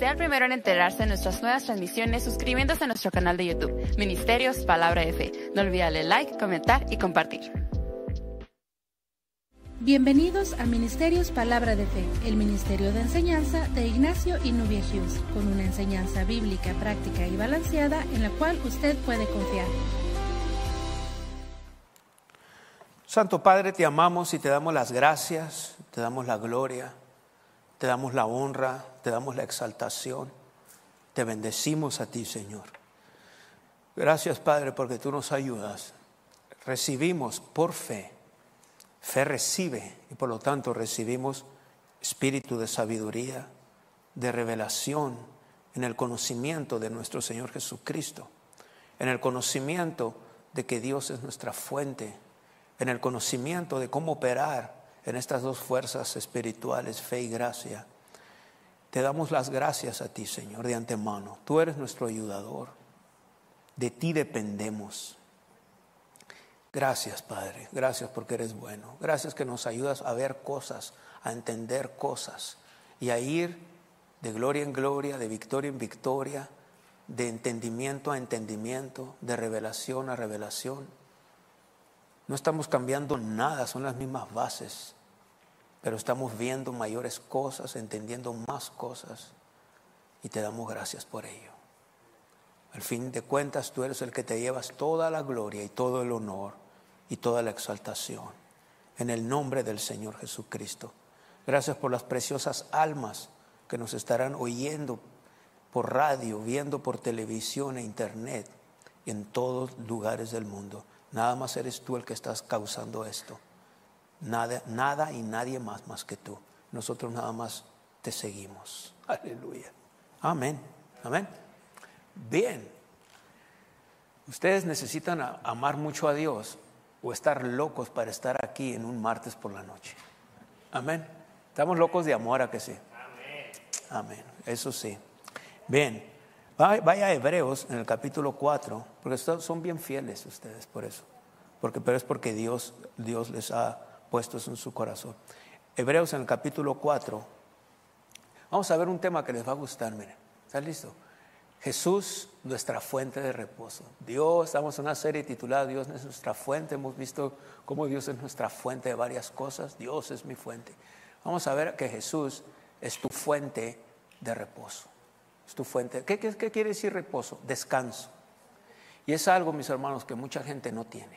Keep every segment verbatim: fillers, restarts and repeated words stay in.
Sea el primero en enterarse de nuestras nuevas transmisiones suscribiéndose a nuestro canal de YouTube, Ministerios Palabra de Fe. No olvide darle like, comentar y compartir. Bienvenidos a Ministerios Palabra de Fe, el ministerio de enseñanza de Ignacio y Nubia Hughes, con una enseñanza bíblica, práctica y balanceada en la cual usted puede confiar. Santo Padre, te amamos y te damos las gracias, te damos la gloria, te damos la honra, te damos la exaltación, te bendecimos a ti, Señor. Gracias, Padre, porque tú nos ayudas. Recibimos por fe. Fe recibe y por lo tanto recibimos espíritu de sabiduría, de revelación en el conocimiento de nuestro Señor Jesucristo, en el conocimiento de que Dios es nuestra fuente, en el conocimiento de cómo operar en estas dos fuerzas espirituales, fe y gracia. Te damos las gracias a ti, Señor, de antemano. Tú eres nuestro ayudador. De ti dependemos. Gracias, Padre. Gracias porque eres bueno. Gracias que nos ayudas a ver cosas, a entender cosas y a ir de gloria en gloria, de victoria en victoria, de entendimiento a entendimiento, de revelación a revelación. No estamos cambiando nada, son las mismas bases, pero estamos viendo mayores cosas, entendiendo más cosas y te damos gracias por ello. Al fin de cuentas, tú eres el que te llevas toda la gloria y todo el honor y toda la exaltación. En el nombre del Señor Jesucristo. Gracias por las preciosas almas que nos estarán oyendo por radio, viendo por televisión e internet en todos lugares del mundo. Nada más eres tú el que estás causando esto. Nada, nada y nadie más más que tú. Nosotros nada más te seguimos. Aleluya. Amén. Amén. Bien. Ustedes necesitan amar mucho a Dios o estar locos para estar aquí en un martes por la noche. Amén. Estamos locos de amor, ¿a que sí? Amén. Amén. Eso sí. Bien. Vaya a Hebreos en el capítulo cuatro, porque son bien fieles ustedes por eso. Porque, pero es porque Dios, Dios les ha puesto eso en su corazón. Hebreos en el capítulo cuatro. Vamos a ver un tema que les va a gustar, miren. ¿Están listos? Jesús, nuestra fuente de reposo. Dios, estamos en una serie titulada Dios es nuestra fuente. Hemos visto cómo Dios es nuestra fuente de varias cosas. Dios es mi fuente. Vamos a ver que Jesús es tu fuente de reposo. Es tu fuente. ¿Qué, qué, qué quiere decir reposo? Descanso. Y es algo, mis hermanos, que mucha gente no tiene.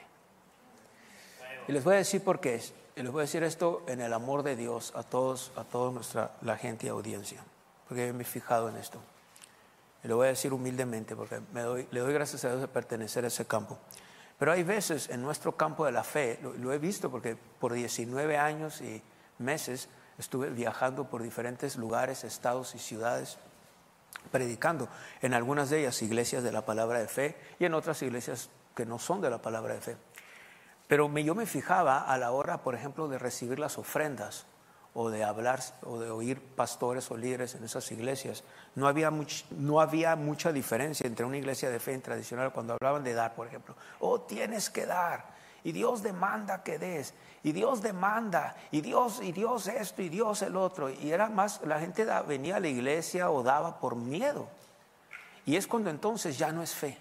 Y les voy a decir por qué. Y les voy a decir esto en el amor de Dios a todos, a toda nuestra la gente y audiencia. Porque me he fijado en esto. Y lo voy a decir humildemente porque me doy, le doy gracias a Dios de pertenecer a ese campo. Pero hay veces en nuestro campo de la fe, lo, lo he visto porque por diecinueve años y meses estuve viajando por diferentes lugares, estados y ciudades, predicando. En algunas de ellas iglesias de la palabra de fe y en otras iglesias que no son de la palabra de fe. Pero me, yo me fijaba a la hora, por ejemplo, de recibir las ofrendas o de hablar o de oír pastores o líderes en esas iglesias. No había, much, no había mucha diferencia entre una iglesia de fe tradicional cuando hablaban de dar, por ejemplo. Oh, tienes que dar. Y Dios demanda que des. Y Dios demanda. Y Dios, y Dios esto y Dios el otro. Y era más, la gente da, venía a la iglesia o daba por miedo. Y es cuando entonces ya no es fe.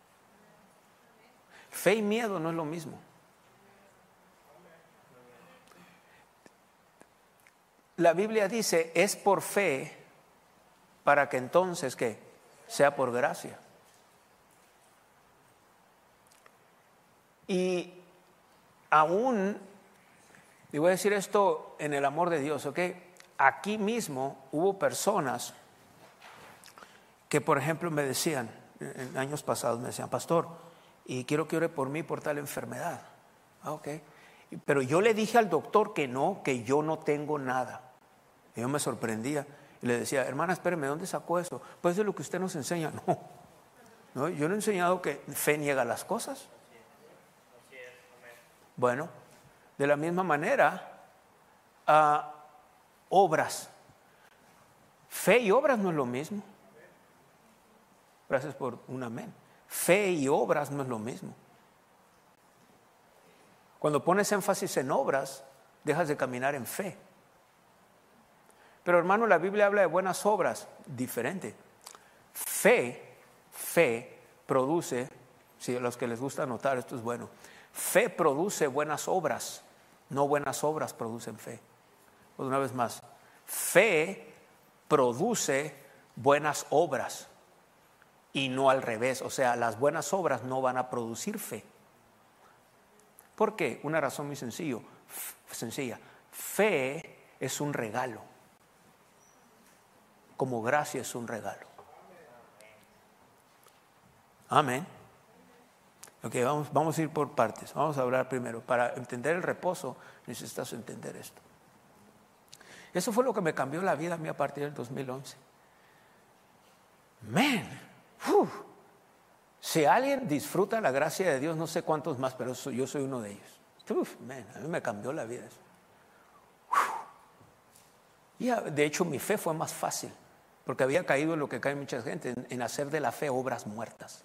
Fe y miedo no es lo mismo. La Biblia dice, es por fe para que entonces, ¿qué? Sea por gracia. Y aún, y voy a decir esto en el amor de Dios, ¿ok? Aquí mismo hubo personas que, por ejemplo, me decían, en años pasados me decían, pastor, y quiero que ore por mí por tal enfermedad. Ah, ok. Pero yo le dije al doctor que no, que yo no tengo nada. Y yo me sorprendía y le decía, hermana, espéreme, ¿dónde sacó eso? Pues de lo que usted nos enseña. No, no, yo no he enseñado que fe niega las cosas. Bueno, de la misma manera, uh, obras. Fe y obras no es lo mismo. Gracias por un amén. Fe y obras no es lo mismo. Cuando pones énfasis en obras, dejas de caminar en fe. Pero hermano, la Biblia habla de buenas obras, diferente. Fe, fe produce, si a los que les gusta anotar, esto es bueno. Fe produce buenas obras, no buenas obras producen fe. Pues una vez más, fe produce buenas obras y no al revés. O sea, las buenas obras no van a producir fe. ¿Por qué? Una razón muy sencillo, sencilla. Fe es un regalo. Como gracia es un regalo. Amén. Ok, vamos, vamos a ir por partes. Vamos a hablar primero. Para entender el reposo, necesitas entender esto. Eso fue lo que me cambió la vida a mí a partir del dos mil once. Man, uf, si alguien disfruta la gracia de Dios, no sé cuántos más, pero yo soy uno de ellos. Uf, man, a mí me cambió la vida eso. Uf. Y de hecho mi fe fue más fácil, porque había caído en lo que cae mucha gente, en, en hacer de la fe obras muertas.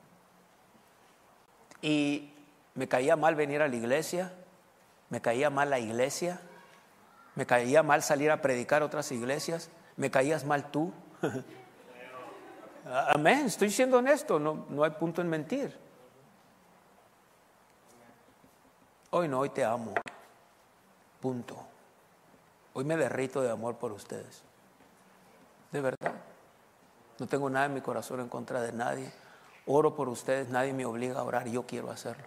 Y me caía mal venir a la iglesia, me caía mal la iglesia, me caía mal salir a predicar a otras iglesias, me caías mal tú. Amén, estoy siendo honesto, no, no hay punto en mentir. Hoy no, hoy te amo, punto. Hoy me derrito de amor por ustedes, de verdad. No tengo nada en mi corazón en contra de nadie. Oro por ustedes, nadie me obliga a orar, yo quiero hacerlo.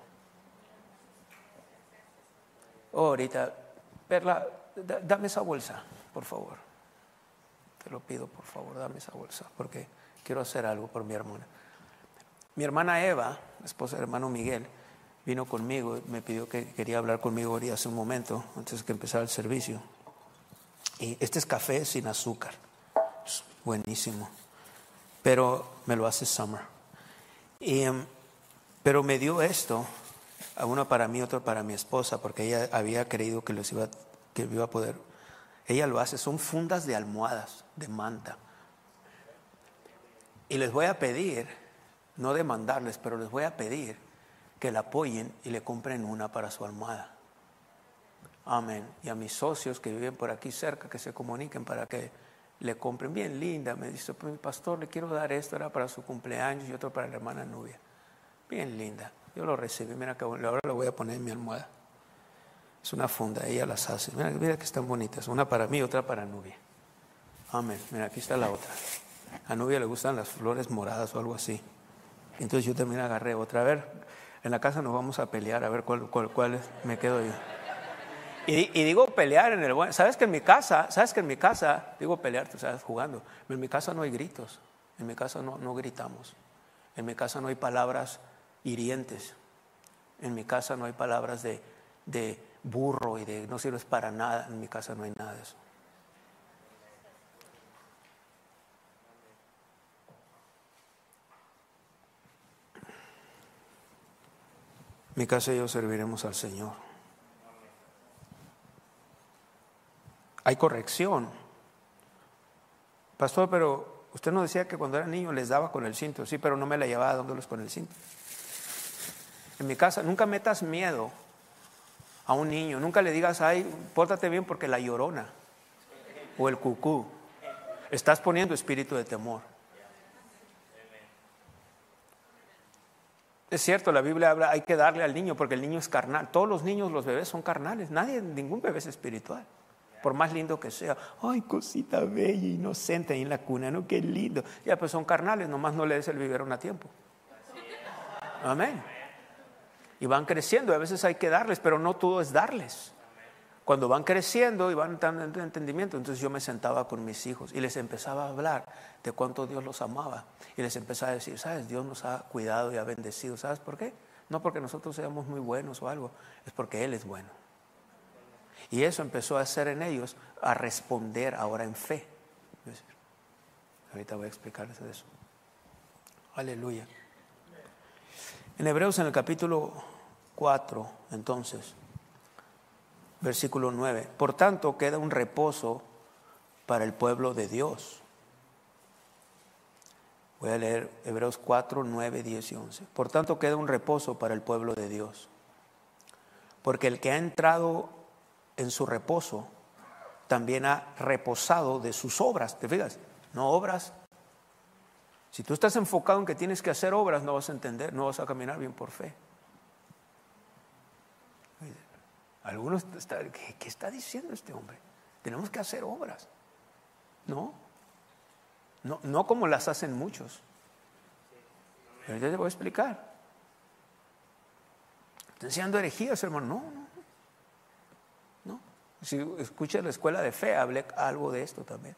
Oh, ahorita, Perla, d- dame esa bolsa, por favor. Te lo pido, por favor, dame esa bolsa, porque quiero hacer algo por mi hermana. Mi hermana Eva, esposa del hermano Miguel, vino conmigo y me pidió que quería hablar conmigo hoy hace un momento, antes de que empezara el servicio. Y este es café sin azúcar, es buenísimo, pero me lo hace Summer. Y, um, pero me dio esto, uno para mí, otro para mi esposa, porque ella había creído que los iba, que iba a poder. Ella lo hace, son fundas de almohadas, de manta. Y les voy a pedir, no demandarles, pero les voy a pedir que la apoyen y le compren una para su almohada. Amén. Y a mis socios que viven por aquí cerca, que se comuniquen para que le compren. Bien linda, me dice, pues, pastor, le quiero dar esto, era para su cumpleaños y otro para la hermana Nubia. Bien linda, yo lo recibí, mira que ahora lo voy a poner en mi almohada. Es una funda, ella las hace, mira, mira que están bonitas, una para mí, otra para Nubia. Amén, mira, aquí está la otra. A Nubia le gustan las flores moradas o algo así. Entonces yo también agarré otra. A ver, en la casa nos vamos a pelear, a ver cuál, cuál, cuál es, me quedo yo. Y, y digo pelear en el buen, sabes que en mi casa, sabes que en mi casa, digo pelear, tú sabes, jugando, en mi casa no hay gritos, en mi casa no, no gritamos, en mi casa no hay palabras hirientes, en mi casa no hay palabras de, de burro y de no sirves para nada, en mi casa no hay nada de eso. Mi casa y yo serviremos al Señor. Hay corrección. Pastor, pero usted nos decía que cuando era niño les daba con el cinto. Sí, pero no me la llevaba dándoles con el cinto. En mi casa, nunca metas miedo a un niño. Nunca le digas, ay, pórtate bien porque la llorona o el cucú. Estás poniendo espíritu de temor. Es cierto, la Biblia habla, hay que darle al niño porque el niño es carnal. Todos los niños, los bebés son carnales. Nadie, ningún bebé es espiritual. Por más lindo que sea, ay, cosita bella, inocente ahí en la cuna, no, qué lindo. Ya, pues son carnales, nomás no le des el biberón a tiempo. Amén. Y van creciendo, a veces hay que darles, pero no todo es darles. Cuando van creciendo y van dando entendimiento, entonces yo me sentaba con mis hijos y les empezaba a hablar de cuánto Dios los amaba. Y les empezaba a decir, ¿sabes? Dios nos ha cuidado y ha bendecido. ¿Sabes por qué? No porque nosotros seamos muy buenos o algo, es porque Él es bueno. Y eso empezó a hacer en ellos, a responder ahora en fe. Ahorita voy a explicarles eso. Aleluya. En Hebreos, en el capítulo cuatro, entonces, versículo nueve. Por tanto, queda un reposo para el pueblo de Dios. Voy a leer Hebreos cuatro, nueve, diez y once. Por tanto, queda un reposo para el pueblo de Dios. Porque el que ha entrado en su reposo también ha reposado de sus obras. ¿Te fijas? No obras. Si tú estás enfocado en que tienes que hacer obras, no vas a entender, no vas a caminar bien por fe. Algunos están, ¿qué, ¿qué está diciendo este hombre? Tenemos que hacer obras. No, no, no como las hacen muchos. Ahorita te voy a explicar. ¿Están enseñando herejías, hermano? No, no, no. Si escuchas la escuela de fe, hablé algo de esto también.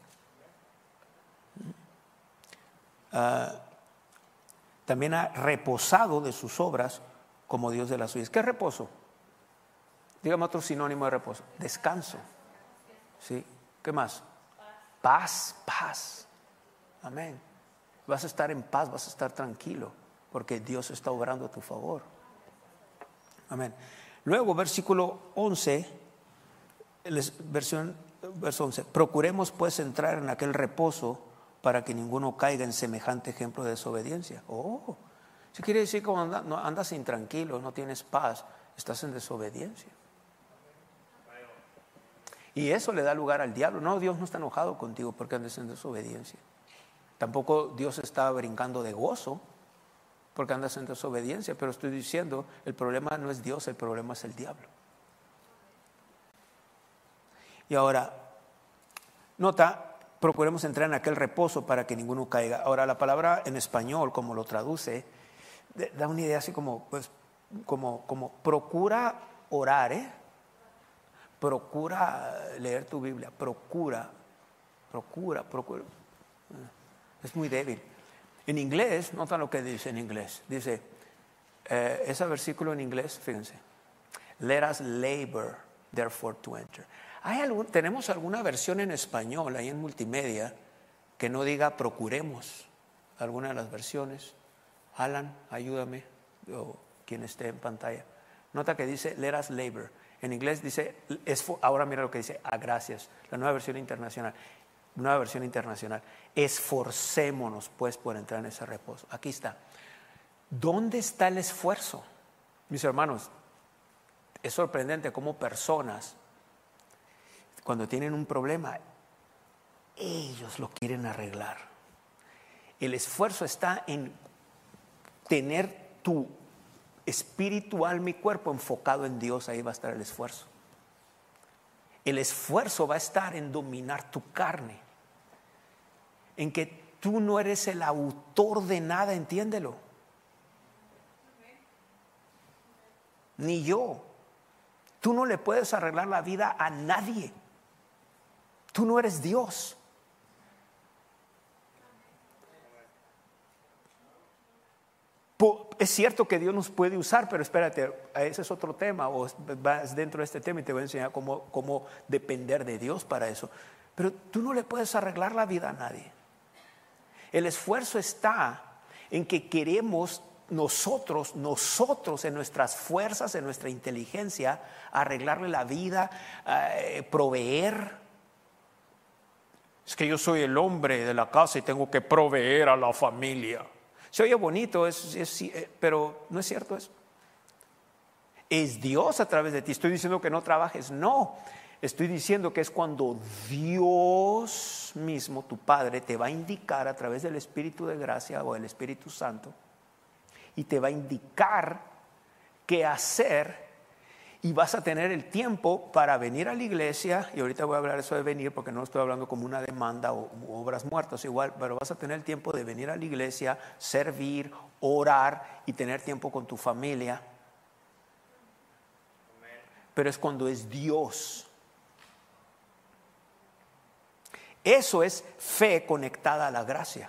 Uh, también ha reposado de sus obras como Dios de las suyas. ¿Qué es reposo? Dígame otro sinónimo de reposo. Descanso. ¿Sí? ¿Qué más? Paz, paz. Amén. Vas a estar en paz, vas a estar tranquilo, porque Dios está obrando a tu favor. Amén. Luego, versículo once, versión, verso once. Procuremos pues entrar en aquel reposo para que ninguno caiga en semejante ejemplo de desobediencia. Oh, eso quiere decir que cuando andas, no, andas intranquilo, no tienes paz, estás en desobediencia. Y eso le da lugar al diablo. No, Dios no está enojado contigo porque andes en desobediencia. Tampoco Dios está brincando de gozo porque andas en desobediencia. Pero estoy diciendo, el problema no es Dios, el problema es el diablo. Y ahora, nota, procuremos entrar en aquel reposo para que ninguno caiga. Ahora, la palabra en español, como lo traduce, da una idea así como, pues, como, como procura orar, ¿eh? Procura leer tu Biblia, procura, procura, procura. Es muy débil. En inglés, nota lo que dice en inglés. Dice, eh, ese versículo en inglés, fíjense. Let us labor, therefore, to enter. ¿Hay algún, tenemos alguna versión en español ahí en multimedia que no diga procuremos? ¿Alguna de las versiones? Alan, ayúdame, o quien esté en pantalla. Nota que dice, let us labor. En inglés dice, ahora mira lo que dice, a gracias, la nueva versión internacional, nueva versión internacional. Esforcémonos pues por entrar en ese reposo. Aquí está. ¿Dónde está el esfuerzo? Mis hermanos, es sorprendente cómo personas, cuando tienen un problema, ellos lo quieren arreglar. El esfuerzo está en tener tu espíritu, alma y cuerpo enfocado en Dios. Ahí va a estar el esfuerzo. El esfuerzo va a estar en dominar tu carne, en que tú no eres el autor de nada, entiéndelo. Ni yo. Tú no le puedes arreglar la vida a nadie. Tú no eres Dios. Es cierto que Dios nos puede usar, pero espérate, ese es otro tema, o vas dentro de este tema y te voy a enseñar cómo, cómo depender de Dios para eso. Pero tú no le puedes arreglar la vida a nadie. El esfuerzo está en que queremos nosotros, nosotros en nuestras fuerzas, en nuestra inteligencia, arreglarle la vida, eh, proveer. Es que yo soy el hombre de la casa y tengo que proveer a la familia. Se oye bonito, es, es, pero no es cierto eso. Es Dios a través de ti. Estoy diciendo que no trabajes, no. Estoy diciendo que es cuando Dios mismo, tu Padre, te va a indicar a través del Espíritu de gracia o del Espíritu Santo, y te va a indicar qué hacer, y vas a tener el tiempo para venir a la iglesia. Y ahorita voy a hablar eso de venir porque no estoy hablando como una demanda o, o obras muertas igual, pero vas a tener el tiempo de venir a la iglesia, servir, orar y tener tiempo con tu familia. Pero es cuando es Dios. Eso es fe conectada a la gracia.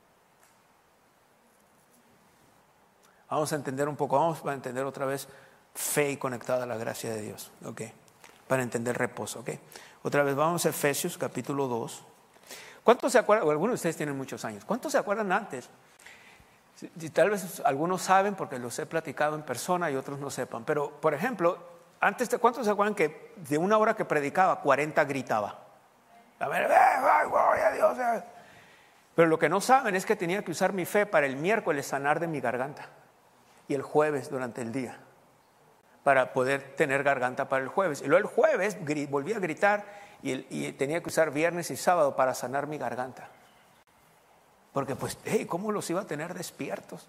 Vamos a entender un poco, vamos a entender otra vez fe y conectada a la gracia de Dios, ok, para entender reposo, ok. Otra vez vamos a Efesios capítulo dos. ¿Cuántos se acuerdan? O algunos de ustedes tienen muchos años. ¿Cuántos se acuerdan antes? Si, tal vez algunos saben porque los he platicado en persona y otros no sepan. Pero, por ejemplo, antes, ¿cuántos se acuerdan que de una hora que predicaba, cuarenta gritaba? A ver, gloria a Dios. Pero lo que no saben es que tenía que usar mi fe para el miércoles sanar de mi garganta y el jueves durante el día, para poder tener garganta para el jueves. Y luego el jueves volví a gritar y, el, y tenía que usar viernes y sábado para sanar mi garganta. Porque pues, hey, ¿cómo los iba a tener despiertos?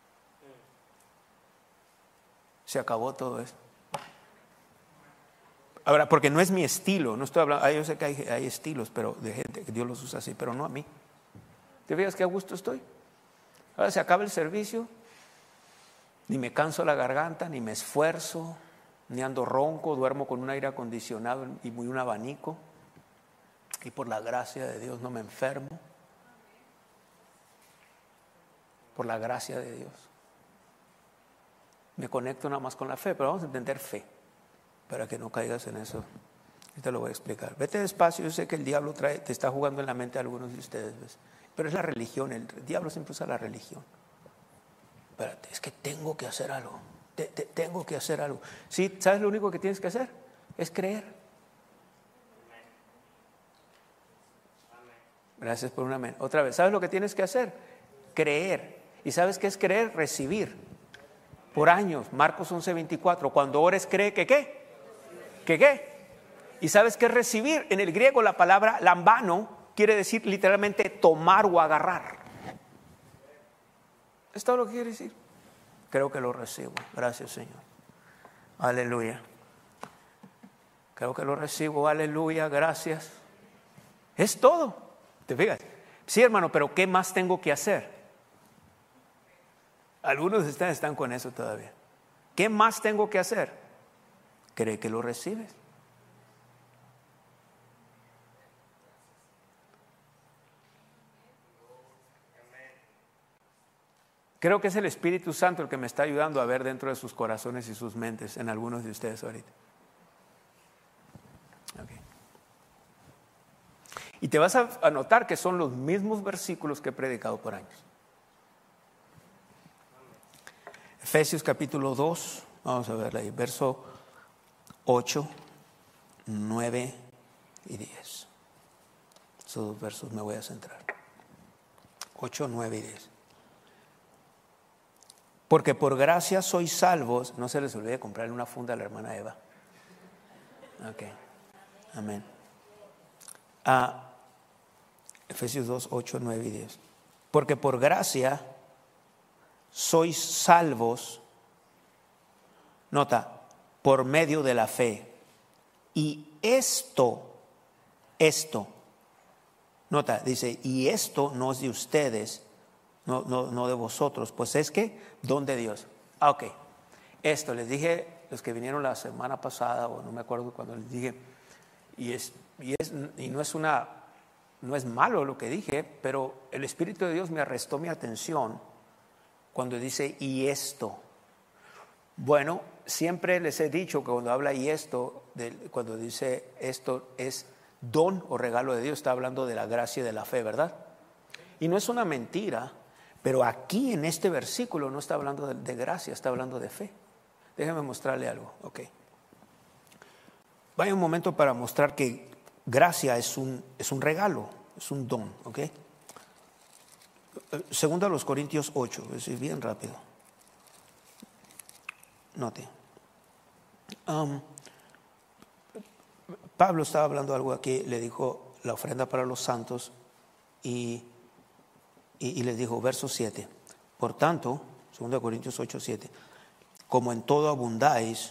Se acabó todo eso. Ahora, porque no es mi estilo, no estoy hablando, yo sé que hay, hay estilos, pero de gente que Dios los usa así, pero no a mí. ¿Te fijas qué a gusto estoy? Ahora se acaba el servicio, ni me canso la garganta, ni me esfuerzo, ni ando ronco, duermo con un aire acondicionado y muy un abanico, y por la gracia de Dios no me enfermo. Por la gracia de Dios. Me conecto nada más con la fe, pero vamos a entender fe, para que no caigas en eso. Te lo voy a explicar. Vete despacio, yo sé que el diablo trae, te está jugando en la mente a algunos de ustedes, ¿ves? Pero es la religión, el diablo siempre usa la religión. Espérate, es que tengo que hacer algo, te, te, tengo que hacer algo. Sí, ¿sabes lo único que tienes que hacer? Es creer. Gracias por un amén. Otra vez, ¿sabes lo que tienes que hacer? Creer. ¿Y sabes qué es creer? Recibir. Por años, Marcos once veinticuatro, cuando ores cree que qué, que qué. ¿Y sabes qué es recibir? En el griego la palabra lambano quiere decir literalmente tomar o agarrar. ¿Es todo lo que quiere decir? Creo que lo recibo. Gracias, Señor. Aleluya. Creo que lo recibo. Aleluya. Gracias. Es todo. ¿Te fijas? Sí, hermano, pero ¿qué más tengo que hacer? Algunos de ustedes están con eso todavía. ¿Qué más tengo que hacer? Cree que lo recibes. Creo que es el Espíritu Santo el que me está ayudando a ver dentro de sus corazones y sus mentes en algunos de ustedes ahorita. Okay. Y te vas a notar que son los mismos versículos que he predicado por años. Efesios capítulo dos, vamos a verla ahí, verso ocho, nueve y diez. Esos dos versos me voy a centrar. ocho, nueve y diez. Porque por gracia sois salvos. No se les olvide comprarle una funda a la hermana Eva. Ok, amén. Ah, Efesios dos, ocho, nueve y diez. Porque por gracia sois salvos, nota, por medio de la fe. Y esto, esto, nota, dice, y esto no es de ustedes, no, no, no de vosotros, pues es que don de Dios. Ah, ok, esto les dije, los que vinieron la semana pasada, o no me acuerdo cuando les dije, y, es, y, es, y no es una, no es malo lo que dije, pero el Espíritu de Dios me arrestó mi atención cuando dice y esto. Bueno, siempre les he dicho que cuando habla y esto, de, cuando dice esto es don o regalo de Dios, está hablando de la gracia y de la fe, ¿verdad? Y no es una mentira, pero aquí en este versículo no está hablando de, de gracia, está hablando de fe. Déjame mostrarle algo, ok. Vaya un momento para mostrar que gracia es un, es un regalo, es un don, ok. Segundo a los Corintios ocho, es bien rápido. Note. Um, Pablo estaba hablando algo aquí, le dijo la ofrenda para los santos y, y, y les dijo, verso siete. Por tanto, segundo a Corintios ocho, siete. Como en todo abundáis,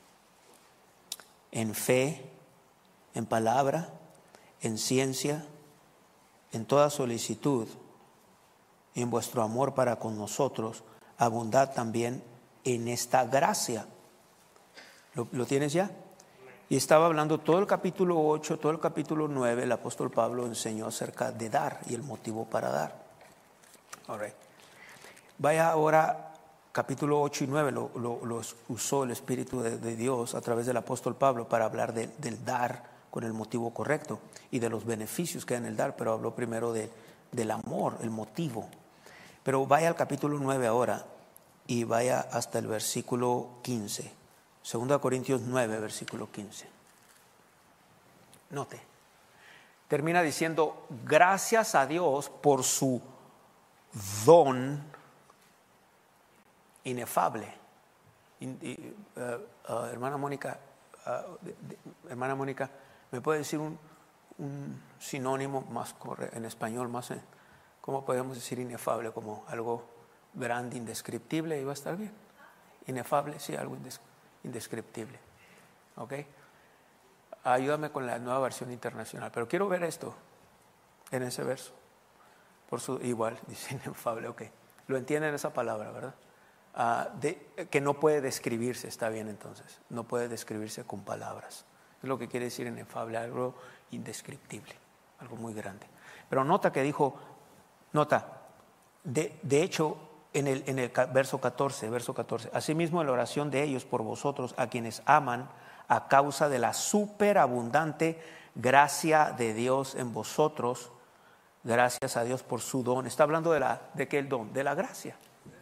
en fe, en palabra, en ciencia, en toda solicitud, y en vuestro amor para con nosotros, abundad también en esta gracia. ¿Lo, lo tienes ya? Y estaba hablando todo el capítulo ocho, todo el capítulo nueve, el apóstol Pablo enseñó acerca de dar y el motivo para dar. All right. Vaya ahora, capítulo ocho y nueve, lo, lo, lo usó el Espíritu de, de Dios a través del apóstol Pablo para hablar de, del dar con el motivo correcto y de los beneficios que hay en el dar, pero habló primero de, del amor, el motivo. Pero vaya al capítulo nueve ahora y vaya hasta el versículo quince. Segunda Corintios nueve, versículo quince. Note. Termina diciendo, gracias a Dios por su don inefable. Y, y, uh, uh, hermana Mónica, uh, de, de, hermana Mónica, ¿me puede decir un, un sinónimo más correcto en español, más, ¿cómo podemos decir inefable? Como algo grande, indescriptible, y va a estar bien. Inefable, sí, algo indes, indescriptible. ¿Ok? Ayúdame con la nueva versión internacional. Pero quiero ver esto en ese verso. Por su, igual, dice inefable, ok. Lo entienden esa palabra, ¿verdad? Uh, de, que no puede describirse, está bien entonces. No puede describirse con palabras. Es lo que quiere decir inefable, algo indescriptible, algo muy grande. Pero nota que dijo, nota, de, de hecho, en el, en el verso catorce, verso catorce, asimismo en la oración de ellos por vosotros, a quienes aman, a causa de la superabundante gracia de Dios en vosotros, gracias a Dios por su don. Está hablando de la, ¿de qué el don? De la gracia.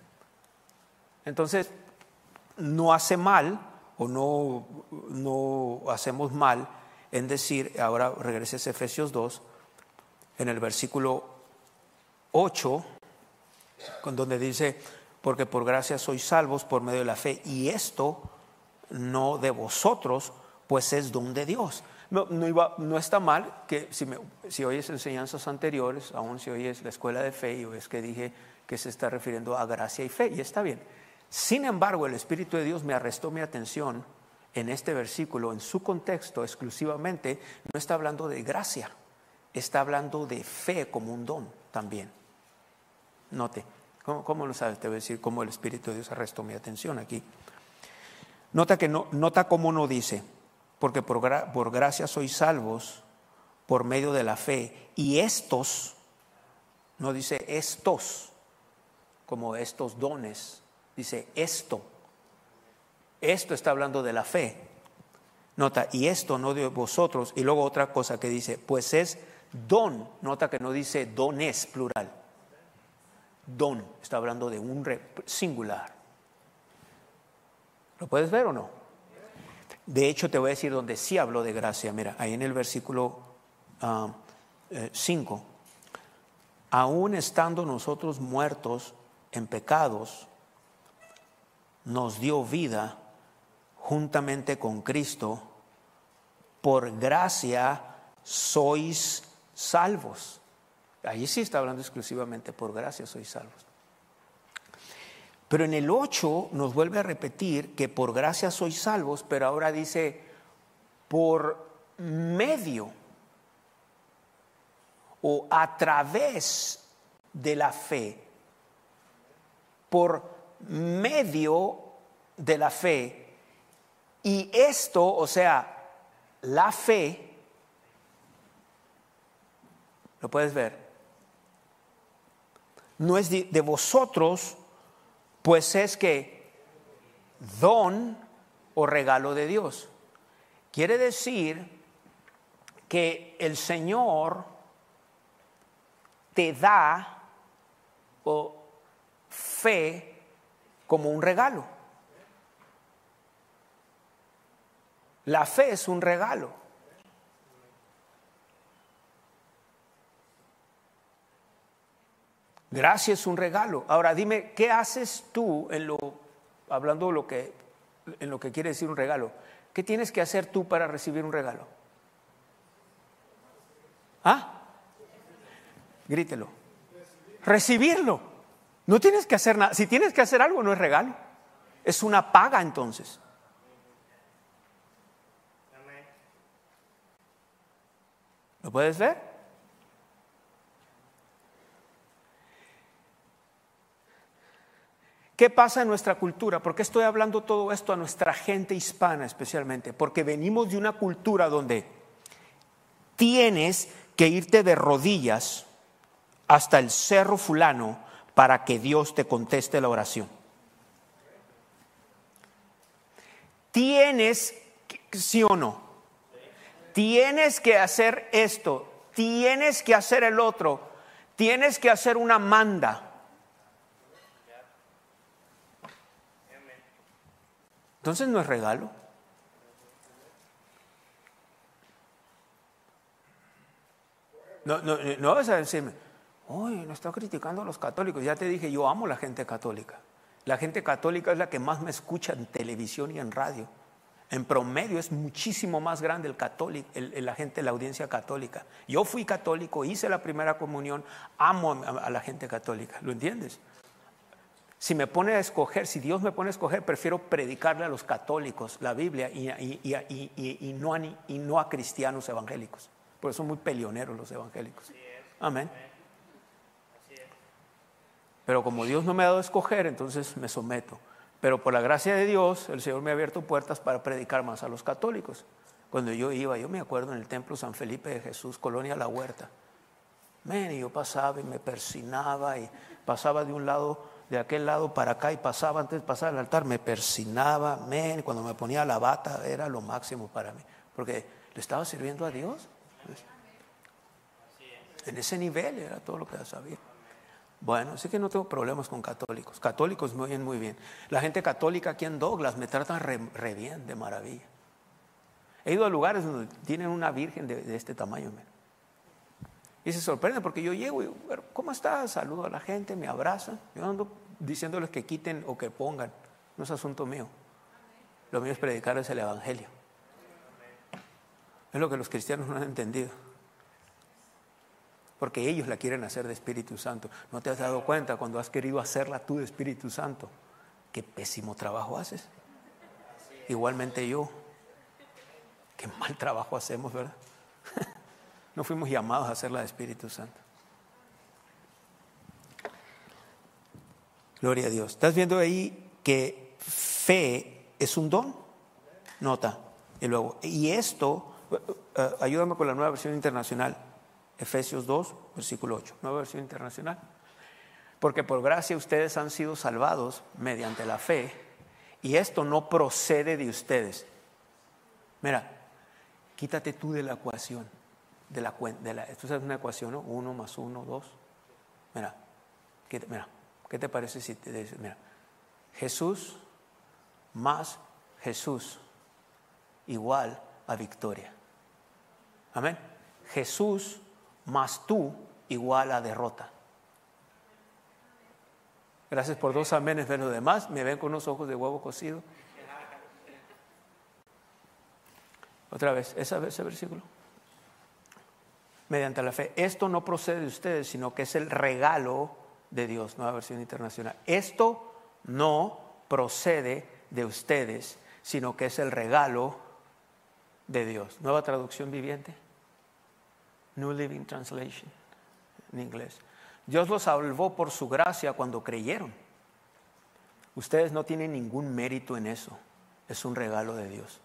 Entonces, no hace mal, o no, no hacemos mal en decir, ahora regreses a Efesios dos, en el versículo ocho, con donde dice, porque por gracia sois salvos por medio de la fe, y esto no de vosotros, pues es don de Dios. No, no, iba, no está mal que si, me, si oyes enseñanzas anteriores, aún si oyes la escuela de fe, y oyes que dije que se está refiriendo a gracia y fe, y está bien. Sin embargo, el Espíritu de Dios me arrestó mi atención en este versículo, en su contexto exclusivamente, no está hablando de gracia, está hablando de fe como un don también. Note, ¿cómo, cómo lo sabes? Te voy a decir cómo el Espíritu de Dios arrestó mi atención aquí. Nota que no, nota cómo no dice, porque por, gra, por gracia sois salvos por medio de la fe, y estos, no dice estos, como estos dones, dice esto. Esto está hablando de la fe. Nota, y esto no de vosotros. Y luego otra cosa que dice, pues es don. Nota que no dice dones, plural. Don, está hablando de un singular. ¿Lo puedes ver o no? De hecho, te voy a decir donde sí habló de gracia. Mira, ahí en el versículo cinco. Uh, eh, aún estando nosotros muertos en pecados, nos dio vida juntamente con Cristo. Por gracia sois salvos. Ahí sí está hablando exclusivamente por gracia sois salvos. Pero en el ocho nos vuelve a repetir que por gracia sois salvos, pero ahora dice por medio o a través de la fe. Por medio de la fe. Y esto, o sea, la fe, ¿lo puedes ver? No es de, de vosotros, pues es que don o regalo de Dios. Quiere decir que el Señor te da o fe como un regalo. La fe es un regalo. Gracia es un regalo. Ahora dime, ¿qué haces tú en lo, hablando de lo que, en lo que quiere decir un regalo? ¿Qué tienes que hacer tú para recibir un regalo? ¿Ah? Grítelo. Recibirlo. No tienes que hacer nada. Si tienes que hacer algo, no es regalo. Es una paga entonces. ¿Lo puedes ver? ¿Qué pasa en nuestra cultura? ¿Por qué estoy hablando todo esto a nuestra gente hispana especialmente? Porque venimos de una cultura donde tienes que irte de rodillas hasta el cerro fulano para que Dios te conteste la oración. Tienes, ¿sí o no? Tienes que hacer esto, tienes que hacer el otro, tienes que hacer una manda. Entonces no es regalo. No, no, no vas a decirme, uy, no está criticando a los católicos. Ya te dije, yo amo la gente católica. La gente católica es la que más me escucha en televisión y en radio. En promedio es muchísimo más grande el católico, el, el, la gente, la audiencia católica. Yo fui católico, hice la primera comunión, amo a, a la gente católica, ¿lo entiendes? Si me pone a escoger, si Dios me pone a escoger, prefiero predicarle a los católicos la Biblia y, y, y, y, y, y, no, a, y no a cristianos evangélicos, porque son muy peleoneros los evangélicos. Amén. Pero como Dios no me ha dado a escoger, entonces me someto. Pero por la gracia de Dios, el Señor me ha abierto puertas para predicar más a los católicos. Cuando yo iba, yo me acuerdo en el templo San Felipe de Jesús, Colonia La Huerta. Man, y yo pasaba y me persinaba y pasaba de un lado, de aquel lado para acá y pasaba, antes de pasar al altar, me persinaba. Man, cuando me ponía la bata era lo máximo para mí, porque le estaba sirviendo a Dios. En ese nivel era todo lo que sabía. Bueno, así que no tengo problemas con católicos. Católicos me oyen muy bien. La gente católica aquí en Douglas me tratan re, re bien, de maravilla. He ido a lugares donde tienen una virgen de, de este tamaño. Man. Y se sorprenden porque yo llego y, ¿cómo estás? Saludo a la gente, me abrazan. Yo ando diciéndoles que quiten o que pongan. No es asunto mío. Lo mío es predicarles el evangelio. Es lo que los cristianos no han entendido. Porque ellos la quieren hacer de Espíritu Santo. ¿No te has dado cuenta cuando has querido hacerla tú de Espíritu Santo? Qué pésimo trabajo haces. Igualmente yo. Qué mal trabajo hacemos, ¿verdad? No fuimos llamados a hacerla de Espíritu Santo. Gloria a Dios. ¿Estás viendo ahí que fe es un don? Nota. Y luego, y esto, uh, uh, ayúdame con la Nueva Versión Internacional. Efesios dos, versículo ocho, Nueva Versión Internacional. Porque por gracia ustedes han sido salvados mediante la fe, y esto no procede de ustedes. Mira, quítate tú de la ecuación, de la de la, esto es una ecuación, ¿no? Uno más uno, dos. Mira, ¿qué, mira, ¿qué te parece si te dices, mira, Jesús más Jesús igual a victoria? Amén. Jesús más tú igual a derrota. Gracias por dos amenes. Ven los demás, me ven con unos ojos de huevo cocido. Otra vez, ese, ese versículo. Mediante la fe. Esto no procede de ustedes, sino que es el regalo de Dios. Nueva Versión Internacional. Esto no procede de ustedes, sino que es el regalo de Dios. Nueva Traducción Viviente. New Living Translation en inglés. Dios los salvó por su gracia cuando creyeron. Ustedes no tienen ningún mérito en eso. Es un regalo de Dios.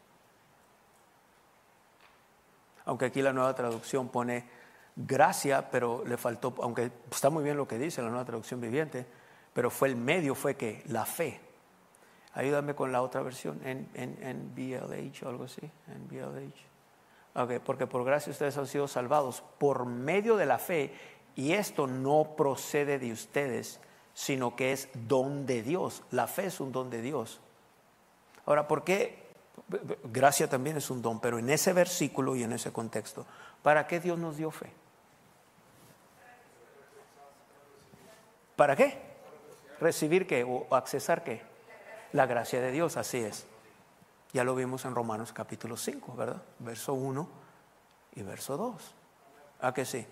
Aunque aquí la Nueva Traducción pone gracia, pero le faltó, aunque está muy bien lo que dice la Nueva Traducción Viviente, pero fue el medio, fue que la fe. Ayúdame con la otra versión, en, en, en B L H o algo así, en B L H. Okay, porque por gracia ustedes han sido salvados por medio de la fe, y esto no procede de ustedes, sino que es don de Dios. La fe es un don de Dios. Ahora, ¿por qué? Gracia también es un don, pero en ese versículo y en ese contexto, ¿para qué Dios nos dio fe? ¿Para qué? ¿Recibir qué? ¿O accesar qué? La gracia de Dios, así es. Ya lo vimos en Romanos capítulo cinco, ¿verdad? Verso uno y verso dos. ¿A que sí?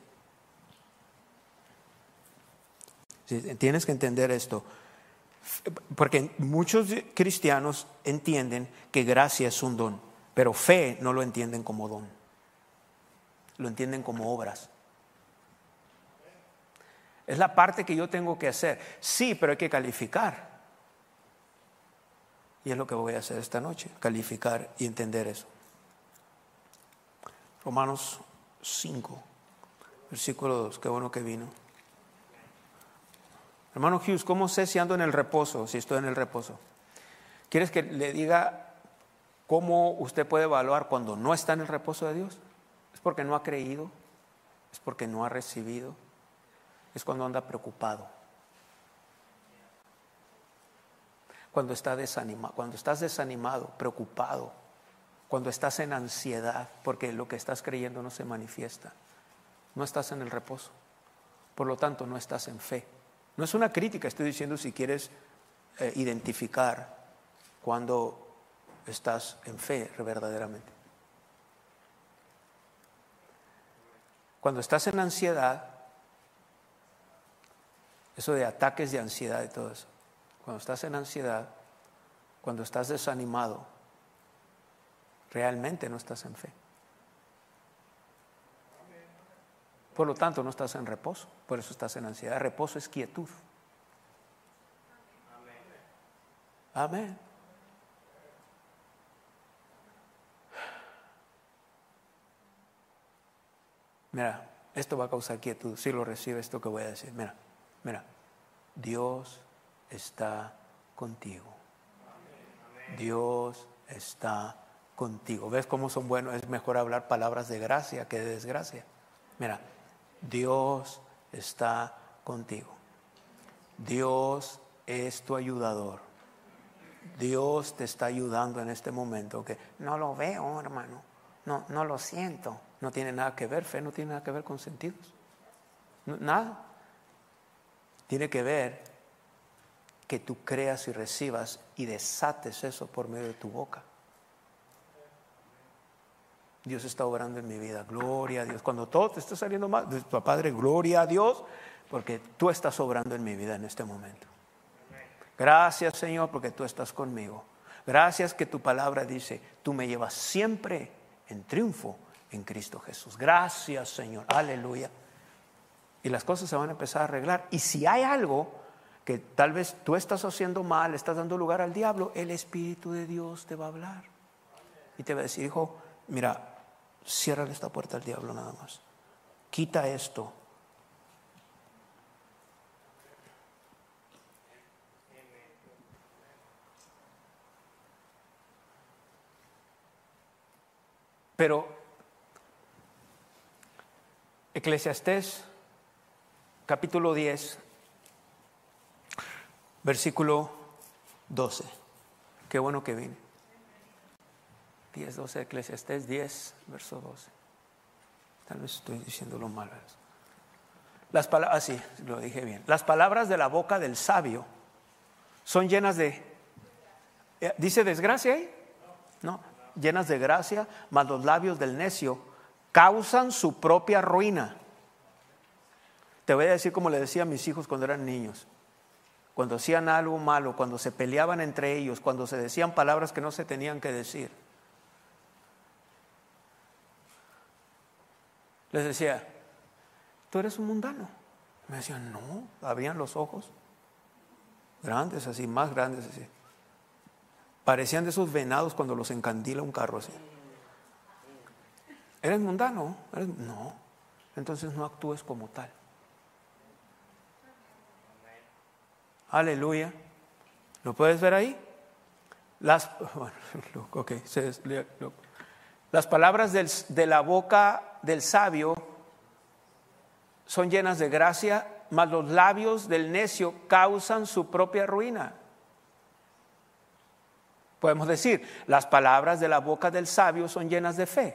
Sí, tienes que entender esto. Porque muchos cristianos entienden que gracia es un don, pero fe no lo entienden como don. Lo entienden como obras. Es la parte que yo tengo que hacer. Sí, pero hay que calificar. Y es lo que voy a hacer esta noche, calificar y entender eso. Romanos cinco, versículo dos, qué bueno que vino. Hermano Hughes, ¿cómo sé si ando en el reposo, si estoy en el reposo? ¿Quieres que le diga cómo usted puede evaluar cuando no está en el reposo de Dios? Es porque no ha creído, es porque no ha recibido, es cuando anda preocupado. Cuando, está desanimado, cuando estás desanimado, preocupado, cuando estás en ansiedad porque lo que estás creyendo no se manifiesta, no estás en el reposo. Por lo tanto, no estás en fe. No es una crítica, estoy diciendo si quieres eh, identificar cuando estás en fe verdaderamente. Cuando estás en ansiedad, eso de ataques de ansiedad y todo eso, cuando estás en ansiedad, cuando estás desanimado, realmente no estás en fe. Por lo tanto, no estás en reposo, por eso estás en ansiedad. Reposo es quietud. Amén. Mira, esto va a causar quietud si lo recibe esto que voy a decir. Mira, mira, Dios está contigo. Dios está contigo. ¿Ves cómo son buenos? Es mejor hablar palabras de gracia que de desgracia. Mira, Dios está contigo. Dios es tu ayudador. Dios te está ayudando en este momento. Que no lo veo, hermano. No, no lo siento. No tiene nada que ver, fe no tiene nada que ver con sentidos. No, nada. Tiene que ver que tú creas y recibas y desates eso por medio de tu boca. Dios está obrando en mi vida, gloria a Dios. Cuando todo te está saliendo mal, Padre, gloria a Dios, porque tú estás obrando en mi vida en este momento. Gracias, Señor, porque tú estás conmigo. Gracias que tu palabra dice, tú me llevas siempre en triunfo en Cristo Jesús. Gracias, Señor, aleluya. Y las cosas se van a empezar a arreglar. Y si hay algo que tal vez tú estás haciendo mal, estás dando lugar al diablo, el Espíritu de Dios te va a hablar y te va a decir, hijo, mira, ciérrale esta puerta al diablo nada más, quita esto. Pero Eclesiastés capítulo diez versículo doce. Qué bueno que vine. diez, doce, Eclesiastés diez, verso doce. Tal vez estoy diciéndolo mal. Las palabras, ah, sí, lo dije bien. Las palabras de la boca del sabio son llenas de, ¿dice desgracia ahí? No, llenas de gracia, mas los labios del necio causan su propia ruina. Te voy a decir como le decía a mis hijos cuando eran niños. Cuando hacían algo malo, cuando se peleaban entre ellos, cuando se decían palabras que no se tenían que decir. Les decía, tú eres un mundano. Me decían, no, abrían los ojos, grandes así, más grandes así. Parecían de esos venados cuando los encandila un carro así. ¿Eres mundano? ¿Eres? No, entonces no actúes como tal. Aleluya. ¿Lo puedes ver ahí? Las, bueno, okay, se, lo, las palabras del, de la boca del sabio son llenas de gracia, mas los labios del necio causan su propia ruina. Podemos decir, las palabras de la boca del sabio son llenas de fe.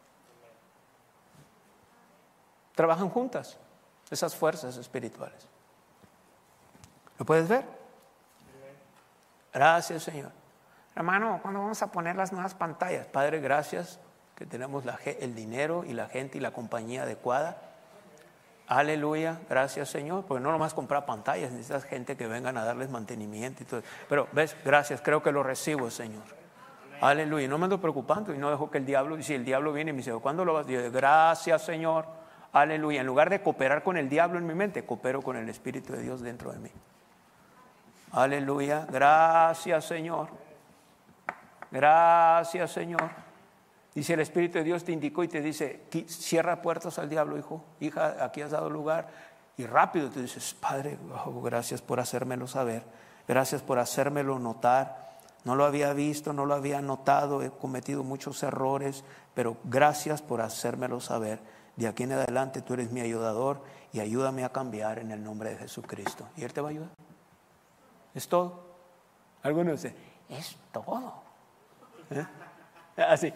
Trabajan juntas esas fuerzas espirituales. ¿Lo puedes ver? Gracias, Señor. Hermano, ¿cuándo vamos a poner las nuevas pantallas? Padre, gracias que tenemos la, el dinero y la gente y la compañía adecuada. Aleluya, gracias, Señor, porque no nomás comprar pantallas, necesitas gente que vengan a darles mantenimiento y todo. Pero ves, gracias, creo que lo recibo, Señor. Aleluya, no me ando preocupando y no dejo que el diablo, y si el diablo viene y me dice, ¿cuándo lo vas a decir? Gracias, Señor. Aleluya, en lugar de cooperar con el diablo en mi mente, coopero con el Espíritu de Dios dentro de mí. Aleluya, gracias, Señor. Gracias, Señor. Dice el Espíritu de Dios te indicó y te dice, cierra puertas al diablo, hijo, hija, aquí has dado lugar. Y rápido te dices, Padre, oh, gracias por hacérmelo saber, gracias por hacérmelo notar. No lo había visto, no lo había notado, he cometido muchos errores, pero gracias por hacérmelo saber. De aquí en adelante tú eres mi ayudador y ayúdame a cambiar en el nombre de Jesucristo. Y Él te va a ayudar. Es todo. Algunos dicen, es todo. ¿Eh? Así.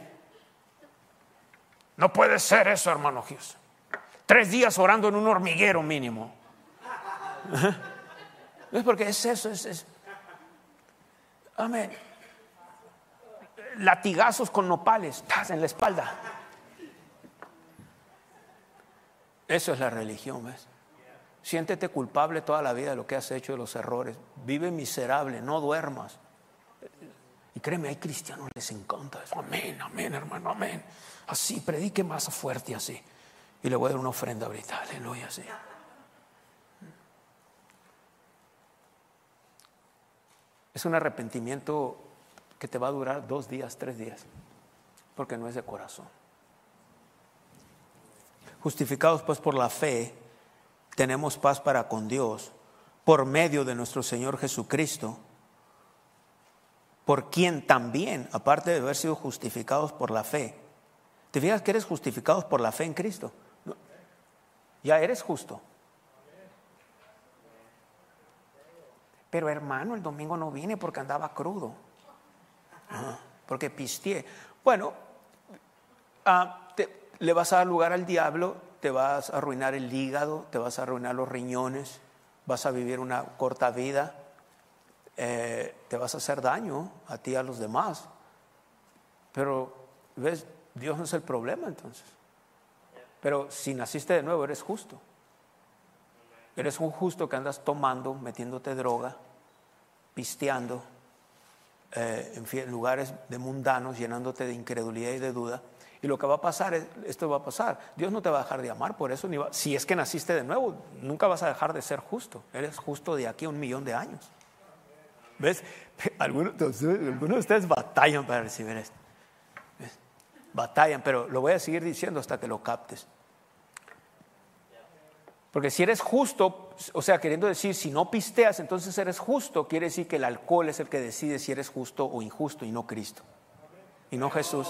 No puede ser eso, hermano Hughes. Tres días orando en un hormiguero mínimo. ¿Eh? Es porque es eso, es, es. Amén. latigazos con nopales, ¡tas!, en la espalda. Eso es la religión, ¿ves? Siéntete culpable toda la vida de lo que has hecho, de los errores. Vive miserable, no duermas. Y créeme, hay cristianos les encanta eso. Amén, amén, hermano, amén. Así, predique más fuerte así. Y le voy a dar una ofrenda ahorita, aleluya, así. Es un arrepentimiento que te va a durar dos días, tres días, porque no es de corazón. Justificados pues por la fe, tenemos paz para con Dios por medio de nuestro Señor Jesucristo, por quien también, aparte de haber sido justificados por la fe, ¿te fijas que eres justificados por la fe en Cristo? No, ya eres justo. Pero hermano, el domingo no vine porque andaba crudo, ah, porque pisteé. Bueno, ah, te, le vas a dar lugar al diablo, te vas a arruinar el hígado, te vas a arruinar los riñones, vas a vivir una corta vida, eh, te vas a hacer daño a ti y a los demás. Pero, ¿ves? Dios no es el problema entonces. Pero si naciste de nuevo, eres justo. Eres un justo que andas tomando, metiéndote droga, pisteando, eh, en fin, en lugares de mundanos, llenándote de incredulidad y de duda. Y lo que va a pasar, es, esto va a pasar. Dios no te va a dejar de amar por eso. Ni va, si es que naciste de nuevo, nunca vas a dejar de ser justo. Eres justo de aquí a un millón de años. ¿Ves? Algunos, algunos de ustedes batallan para recibir esto. ¿Ves? Batallan, pero lo voy a seguir diciendo hasta que lo captes. Porque si eres justo, o sea, queriendo decir, si no pisteas, entonces eres justo, quiere decir que el alcohol es el que decide si eres justo o injusto, y no Cristo, y no Jesús.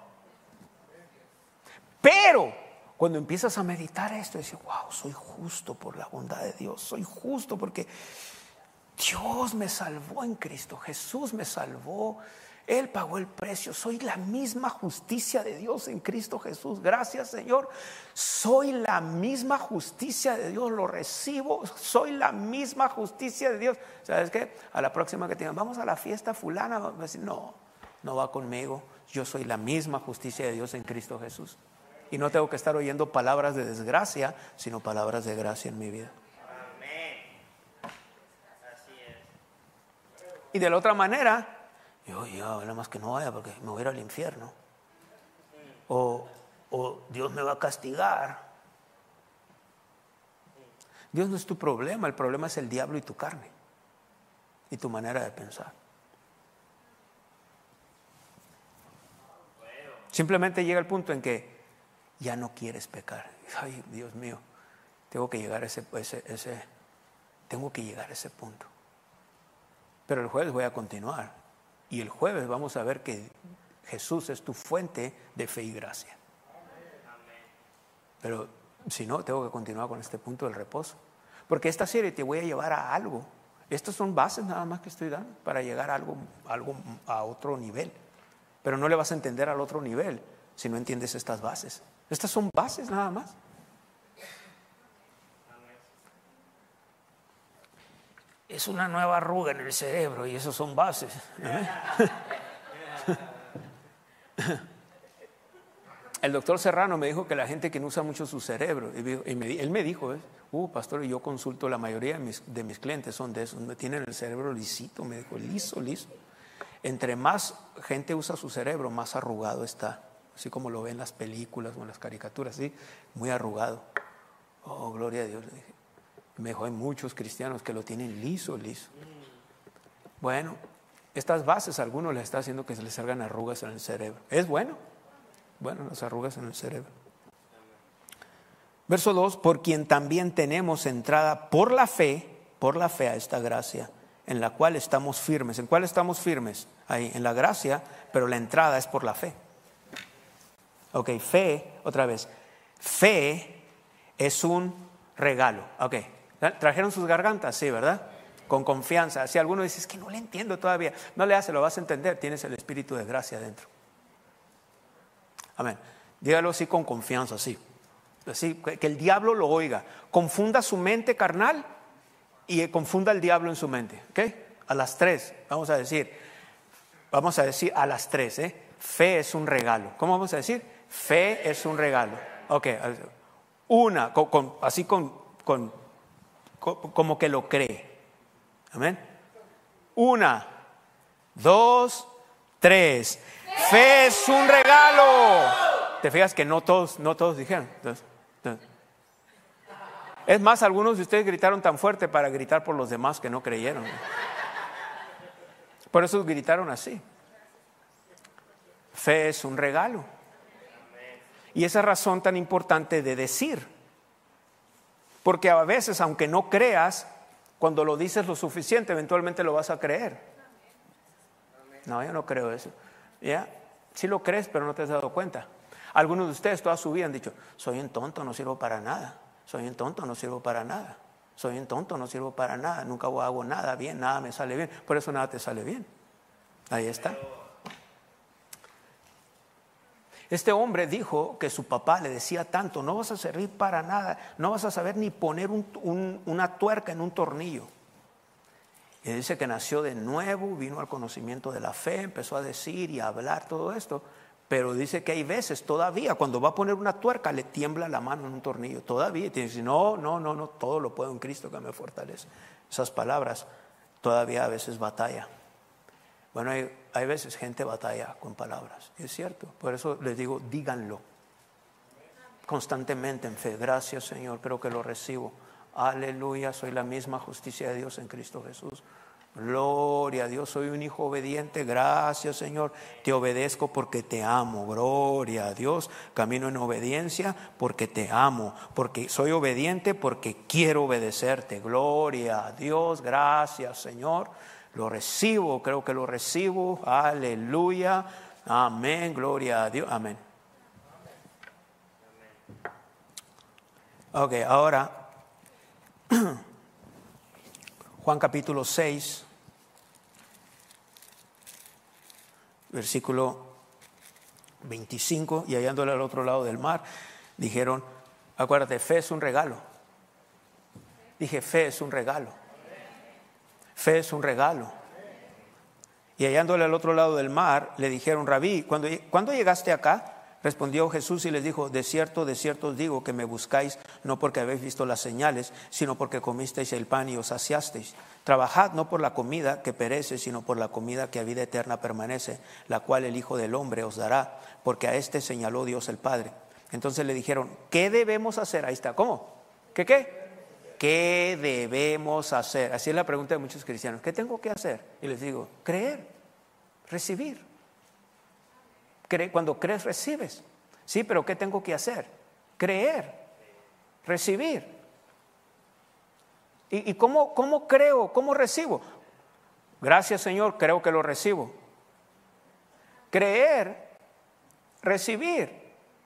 Pero cuando empiezas a meditar esto, dices, wow, soy justo por la bondad de Dios, soy justo porque Dios me salvó en Cristo, Jesús me salvó, Él pagó el precio, soy la misma justicia de Dios en Cristo Jesús, gracias Señor, soy la misma justicia de Dios, lo recibo, soy la misma justicia de Dios. ¿Sabes qué? A la próxima que te digan, vamos a la fiesta fulana, vas a decir, no, no va conmigo, yo soy la misma justicia de Dios en Cristo Jesús. Y no tengo que estar oyendo palabras de desgracia, sino palabras de gracia en mi vida. Amén. Así es. Y de la otra manera, yo, yo, nada más que no vaya porque me voy a ir al infierno. O, o Dios me va a castigar. Dios no es tu problema, el problema es el diablo y tu carne. Y tu manera de pensar. Simplemente llega el punto en que ya no quieres pecar. Ay, Dios mío, tengo que llegar a ese, ese, ese, tengo que llegar a ese punto. Pero el jueves voy a continuar. Y el jueves vamos a ver que Jesús es tu fuente de fe y gracia. Pero si no, tengo que continuar con este punto del reposo. Porque esta serie te voy a llevar a algo. Estas son bases nada más que estoy dando para llegar a algo, algo a otro nivel. Pero no le vas a entender al otro nivel si no entiendes estas bases. Estas son bases nada más. Es una nueva arruga en el cerebro y esos son bases. El doctor Serrano me dijo que la gente que no usa mucho su cerebro, y me, él me dijo, ¿eh? uh, pastor, yo consulto, la mayoría de mis, de mis clientes son de esos, tienen el cerebro lisito, me dijo, liso, liso. Entre más gente usa su cerebro, más arrugado está. Así como lo ven en las películas o en las caricaturas, ¿sí? Muy arrugado. Oh, gloria a Dios, le dije. Me dijo, hay muchos cristianos que lo tienen liso, liso. Bueno, estas bases a algunos les está haciendo que se les salgan arrugas en el cerebro. ¿Es bueno? Bueno, las arrugas en el cerebro. Verso dos, por quien también tenemos entrada por la fe, por la fe a esta gracia, en la cual estamos firmes. ¿En cuál estamos firmes? Ahí, en la gracia, pero la entrada es por la fe. Ok, fe, otra vez. Fe es un regalo. Ok, ¿trajeron sus gargantas? Sí, ¿verdad? Con confianza. Si alguno dice, es que no le entiendo todavía. No le hace, lo vas a entender. Tienes el Espíritu de gracia dentro. Amén. Dígalo así con confianza, así. Así, que el diablo lo oiga. Confunda su mente carnal y confunda el diablo en su mente. ¿Ok? A las tres, vamos a decir. Vamos a decir a las tres, ¿eh? Fe es un regalo. ¿Cómo vamos a decir? Fe es un regalo. Ok, una, con, con, así con, con, con, como que lo cree. Amén. Una, dos, tres. Fe es un regalo. Te fijas que no todos, no todos dijeron. Entonces, entonces. Es más, algunos de ustedes gritaron tan fuerte para gritar por los demás que no creyeron. Por eso gritaron así. Fe es un regalo. Y esa razón tan importante de decir. Porque a veces, aunque no creas, cuando lo dices lo suficiente, eventualmente lo vas a creer. No, yo no creo eso. ¿Ya? Sí lo crees, pero no te has dado cuenta. Algunos de ustedes toda su vida han dicho, soy un tonto, no sirvo para nada. Soy un tonto, no sirvo para nada. Soy un tonto, no sirvo para nada. Nunca hago nada bien, nada me sale bien. Por eso nada te sale bien. Ahí está. Este hombre dijo que su papá le decía tanto, no vas a servir para nada, no vas a saber ni poner un, un, una tuerca en un tornillo. Y dice que nació de nuevo, vino al conocimiento de la fe, empezó a decir y a hablar todo esto. Pero dice que hay veces todavía, cuando va a poner una tuerca, le tiembla la mano en un tornillo. Todavía, y te dice, no, no, no, no, todo lo puedo en Cristo que me fortalece. Esas palabras todavía a veces batalla. Bueno, hay, hay veces gente batalla con palabras, y es cierto. Por eso les digo, díganlo constantemente en fe. Gracias, Señor, creo que lo recibo. Aleluya, soy la misma justicia de Dios en Cristo Jesús. Gloria a Dios, soy un hijo obediente. Gracias, Señor, te obedezco porque te amo. Gloria a Dios, camino en obediencia porque te amo, porque soy obediente porque quiero obedecerte. Gloria a Dios, gracias, Señor. Lo recibo, creo que lo recibo. Aleluya, amén, gloria a Dios, amén. Ok, ahora Juan capítulo seis, versículo veinticinco. Y hallándole al otro lado del mar, dijeron, acuérdate, fe es un regalo. Dije, fe es un regalo. Fe es un regalo. Y hallándole al otro lado del mar, le dijeron, Rabí, ¿cuándo, ¿cuándo llegaste acá? Respondió Jesús y les dijo, de cierto, de cierto os digo que me buscáis, no porque habéis visto las señales, sino porque comisteis el pan y os saciasteis. Trabajad no por la comida que perece, sino por la comida que a vida eterna permanece, la cual el Hijo del Hombre os dará, porque a este señaló Dios el Padre. Entonces le dijeron, ¿qué debemos hacer? Ahí está, ¿cómo? ¿Qué qué? ¿Qué debemos hacer? Así es la pregunta de muchos cristianos. ¿Qué tengo que hacer? Y les digo, creer, recibir. Cre- Cuando crees, recibes. Sí, pero ¿qué tengo que hacer? Creer, recibir. ¿Y, y cómo, cómo creo? ¿Cómo recibo? Gracias, Señor, creo que lo recibo. Creer, recibir.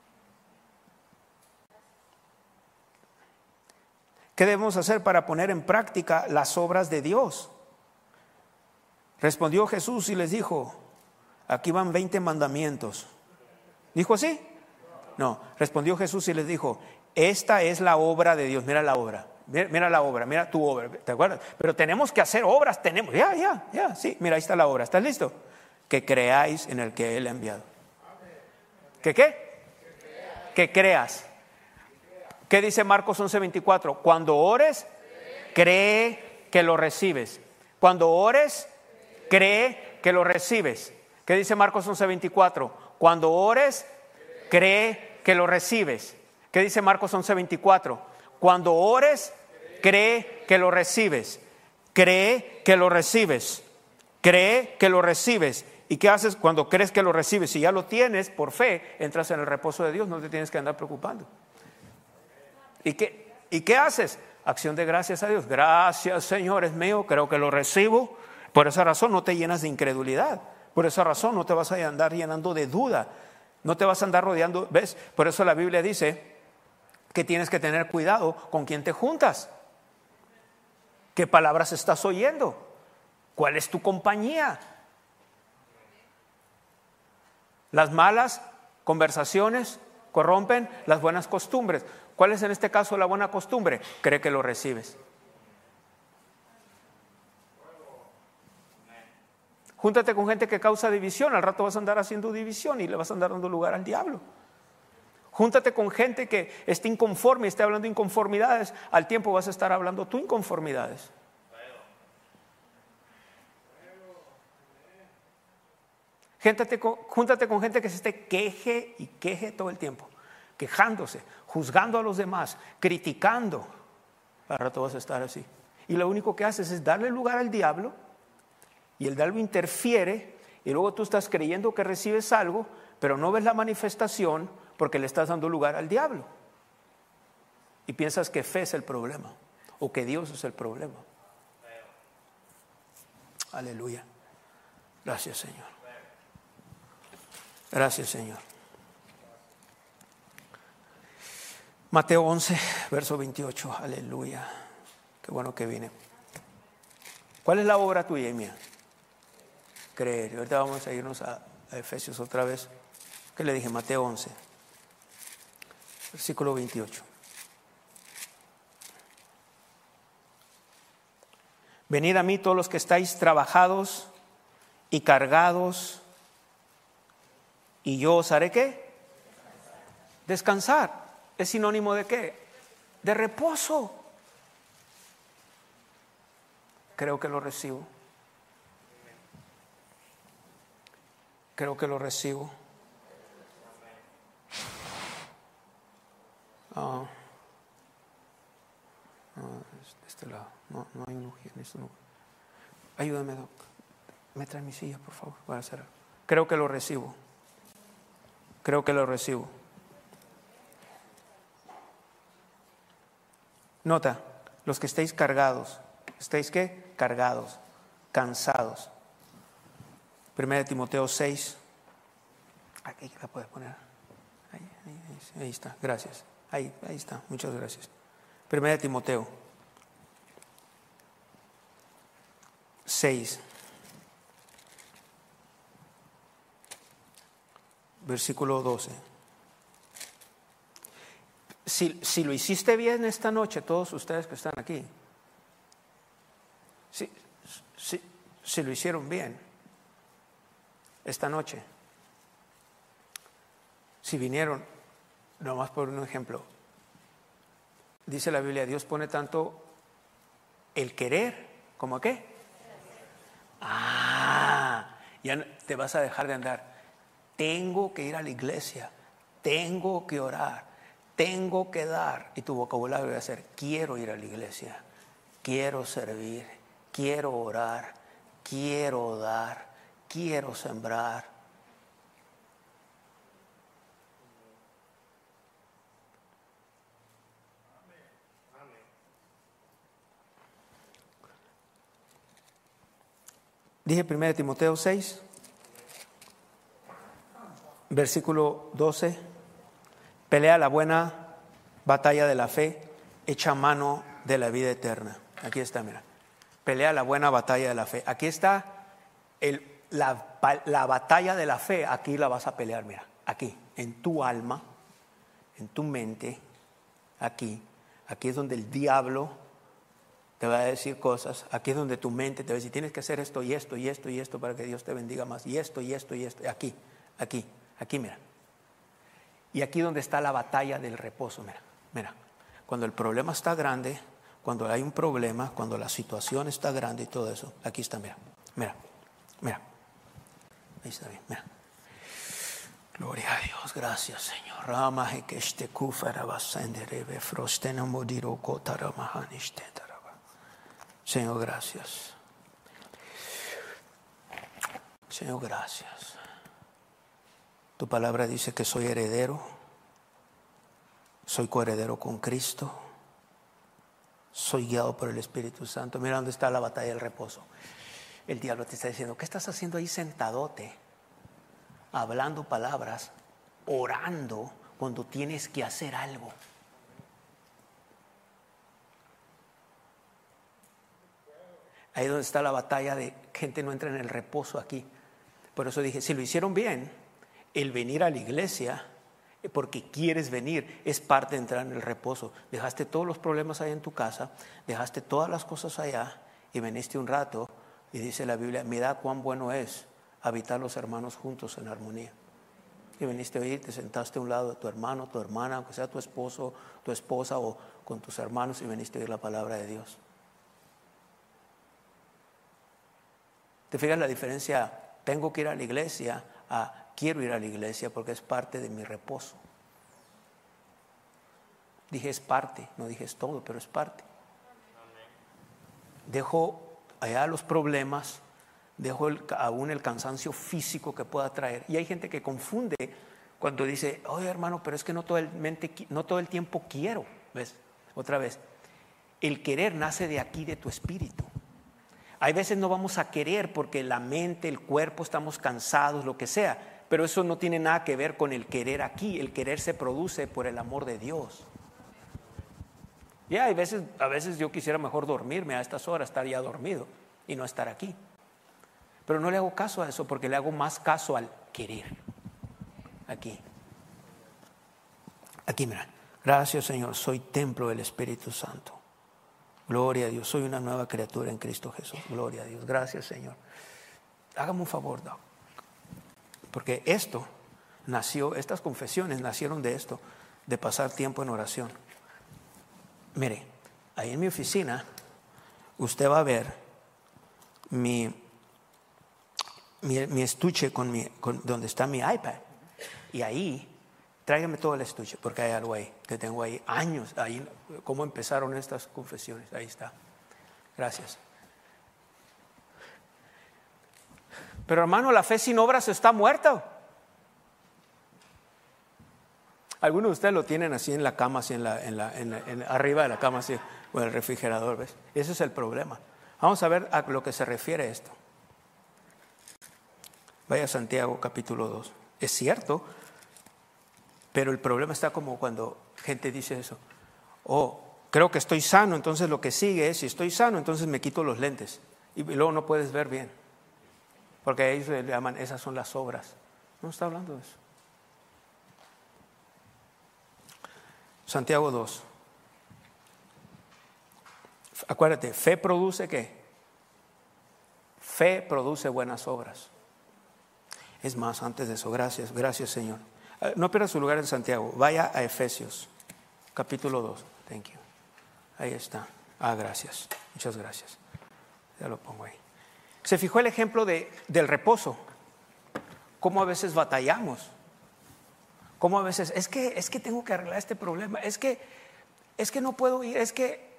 ¿Qué debemos hacer para poner en práctica las obras de Dios? Respondió Jesús y les dijo, aquí van veinte mandamientos. ¿Dijo así? No, respondió Jesús y les dijo, esta es la obra de Dios. Mira la obra, mira, mira la obra, mira tu obra, ¿te acuerdas? Pero tenemos que hacer obras, tenemos, ya, ya, ya, sí, mira, ahí está la obra, ¿estás listo? Que creáis en el que Él ha enviado. ¿Qué qué? Que creas. ¿Qué dice Marcos once veinticuatro? Cuando ores, cree que lo recibes. Cuando ores, cree que lo recibes. ¿Qué dice Marcos once veinticuatro? Cuando ores, cree que lo recibes. ¿Qué dice Marcos once veinticuatro? Cuando ores, cree que lo recibes. Cree que lo recibes. Cree que lo recibes. ¿Y qué haces cuando crees que lo recibes? Si ya lo tienes por fe, entras en el reposo de Dios, no te tienes que andar preocupando. ¿Y qué, ¿Y qué haces? Acción de gracias a Dios. Gracias, Señor, es mío, creo que lo recibo. Por esa razón no te llenas de incredulidad. Por esa razón no te vas a andar llenando de duda. No te vas a andar rodeando, ¿ves? Por eso la Biblia dice que tienes que tener cuidado con quién te juntas. ¿Qué palabras estás oyendo? ¿Cuál es tu compañía? Las malas conversaciones corrompen las buenas costumbres. ¿Cuál es en este caso la buena costumbre? Cree que lo recibes. Júntate con gente que causa división, al rato vas a andar haciendo división y le vas a andar dando lugar al diablo. Júntate con gente que esté inconforme y esté hablando inconformidades, al tiempo vas a estar hablando tú inconformidades. Júntate con, júntate con gente que se esté queje y queje todo el tiempo, quejándose, juzgando a los demás, criticando. Al rato vas a estar así. Y lo único que haces es darle lugar al diablo, y el diablo interfiere, y luego tú estás creyendo que recibes algo, pero no ves la manifestación porque le estás dando lugar al diablo. Y piensas que fe es el problema, o que Dios es el problema. Aleluya. Gracias, Señor. Gracias, Señor. Mateo once, verso veintiocho. Aleluya. Qué bueno que vine. ¿Cuál es la obra tuya y mía? Creer. Y ahorita vamos a irnos a, a Efesios otra vez. ¿Qué le dije? Mateo once, versículo veintiocho. Venid a mí todos los que estáis trabajados y cargados, y yo os haré ¿qué? Descansar. ¿Es sinónimo de qué? De reposo. Creo que lo recibo. Creo que lo recibo. Ah, no, de este lado. No, no hay un en esto no. Ayúdame, Doc. Me trae mi silla, por favor. Voy a hacer algo. Creo que lo recibo. Creo que lo recibo. Nota, los que estéis cargados. ¿Estáis qué? Cargados, cansados. Primera de Timoteo seis. Aquí la puedes poner. Ahí, ahí, ahí, ahí está, gracias. Ahí, ahí está, muchas gracias. Primera de Timoteo seis. Versículo doce. Si, si lo hiciste bien esta noche, todos ustedes que están aquí, si, si, si lo hicieron bien esta noche, si vinieron, nomás por un ejemplo, dice la Biblia, Dios pone tanto el querer como qué. Ah, ya te vas a dejar de andar. Tengo que ir a la iglesia, tengo que orar, tengo que dar. Y tu vocabulario va a ser, quiero ir a la iglesia, quiero servir, quiero orar, quiero dar, quiero sembrar. Dije primero Timoteo seis, versículo doce. Pelea la buena batalla de la fe, echa mano de la vida eterna. Aquí está, mira. Pelea la buena batalla de la fe. Aquí está el, la, la batalla de la fe. Aquí la vas a pelear, mira. Aquí, en tu alma, en tu mente. Aquí. Aquí es donde el diablo te va a decir cosas. Aquí es donde tu mente te va a decir, tienes que hacer esto y esto y esto y esto para que Dios te bendiga más. Y esto y esto y esto. Aquí, aquí, aquí, mira. Y aquí donde está la batalla del reposo, mira, mira. Cuando el problema está grande, cuando hay un problema, cuando la situación está grande y todo eso, aquí está, mira, mira, mira. Ahí está bien, mira. Gloria a Dios, gracias, Señor. Rama que este kufara basenderebe frostena modiro kotara mahanishtentaraba. Señor, gracias. Señor, gracias. Tu palabra dice que soy heredero, soy coheredero con Cristo, soy guiado por el Espíritu Santo. Mira dónde está la batalla del reposo. El diablo te está diciendo, ¿qué estás haciendo ahí sentadote? Hablando palabras, orando cuando tienes que hacer algo. Ahí donde está la batalla de gente no entra en el reposo aquí. Por eso dije, si lo hicieron bien, el venir a la iglesia porque quieres venir es parte de entrar en el reposo. Dejaste todos los problemas allá en tu casa, dejaste todas las cosas allá y viniste un rato Y dice la Biblia, mirad cuán bueno es habitar los hermanos juntos en armonía. Y viniste hoy, te sentaste a un lado de tu hermano, tu hermana, aunque sea tu esposo, tu esposa o con tus hermanos, y viniste a oír la palabra de Dios. ¿Te fijas la diferencia? Tengo que ir a la iglesia a quiero ir a la iglesia porque es parte de mi reposo. Dije es parte, no dije es todo, pero es parte. Dejo allá los problemas, dejo el, aún el cansancio físico que pueda traer. Y hay gente que confunde cuando dice, oye hermano, pero es que no todo el, mente, no todo el tiempo quiero. ¿Ves? Otra vez, el querer nace de aquí, de tu espíritu. Hay veces no vamos a querer porque la mente, el cuerpo, estamos cansados, lo que sea. Pero eso no tiene nada que ver con el querer aquí. El querer se produce por el amor de Dios. Ya, hay veces, a veces yo quisiera mejor dormirme a estas horas, estar ya dormido y no estar aquí. Pero no le hago caso a eso porque le hago más caso al querer. Aquí. Aquí, mira. Gracias, Señor, soy templo del Espíritu Santo. Gloria a Dios, soy una nueva criatura en Cristo Jesús. Gloria a Dios, gracias, Señor. Hágame un favor, Doc. Porque esto nació, estas confesiones nacieron de esto, de pasar tiempo en oración. Mire, ahí en mi oficina, usted va a ver mi, mi, mi estuche con mi, con, donde está mi iPad. Y ahí, tráigame todo el estuche, porque hay algo ahí, que tengo ahí años, ahí, cómo empezaron estas confesiones. Ahí está. Gracias. Pero hermano, la fe sin obras está muerta. Algunos de ustedes lo tienen así en la cama, así en la, en la, en la, en, arriba de la cama, así, o en el refrigerador, ¿ves? Ese es el problema. Vamos a ver a lo que se refiere esto. Vaya a Santiago capítulo dos. Es cierto, pero el problema está como cuando gente dice eso. Oh, creo que estoy sano, entonces lo que sigue es, si estoy sano, entonces me quito los lentes. Y luego no puedes ver bien. Porque ellos le llaman, esas son las obras. No está hablando de eso. Santiago dos. Acuérdate, fe produce ¿qué? Fe produce buenas obras. Es más, antes de eso, gracias, gracias Señor. No pierda su lugar en Santiago, vaya a Efesios, capítulo dos. Thank you. Ahí está. Ah, gracias, muchas gracias. Ya lo pongo ahí. Se fijó el ejemplo de, del reposo. Cómo a veces batallamos. Cómo a veces, es que, es que tengo que arreglar este problema. Es que, es que no puedo ir, es que...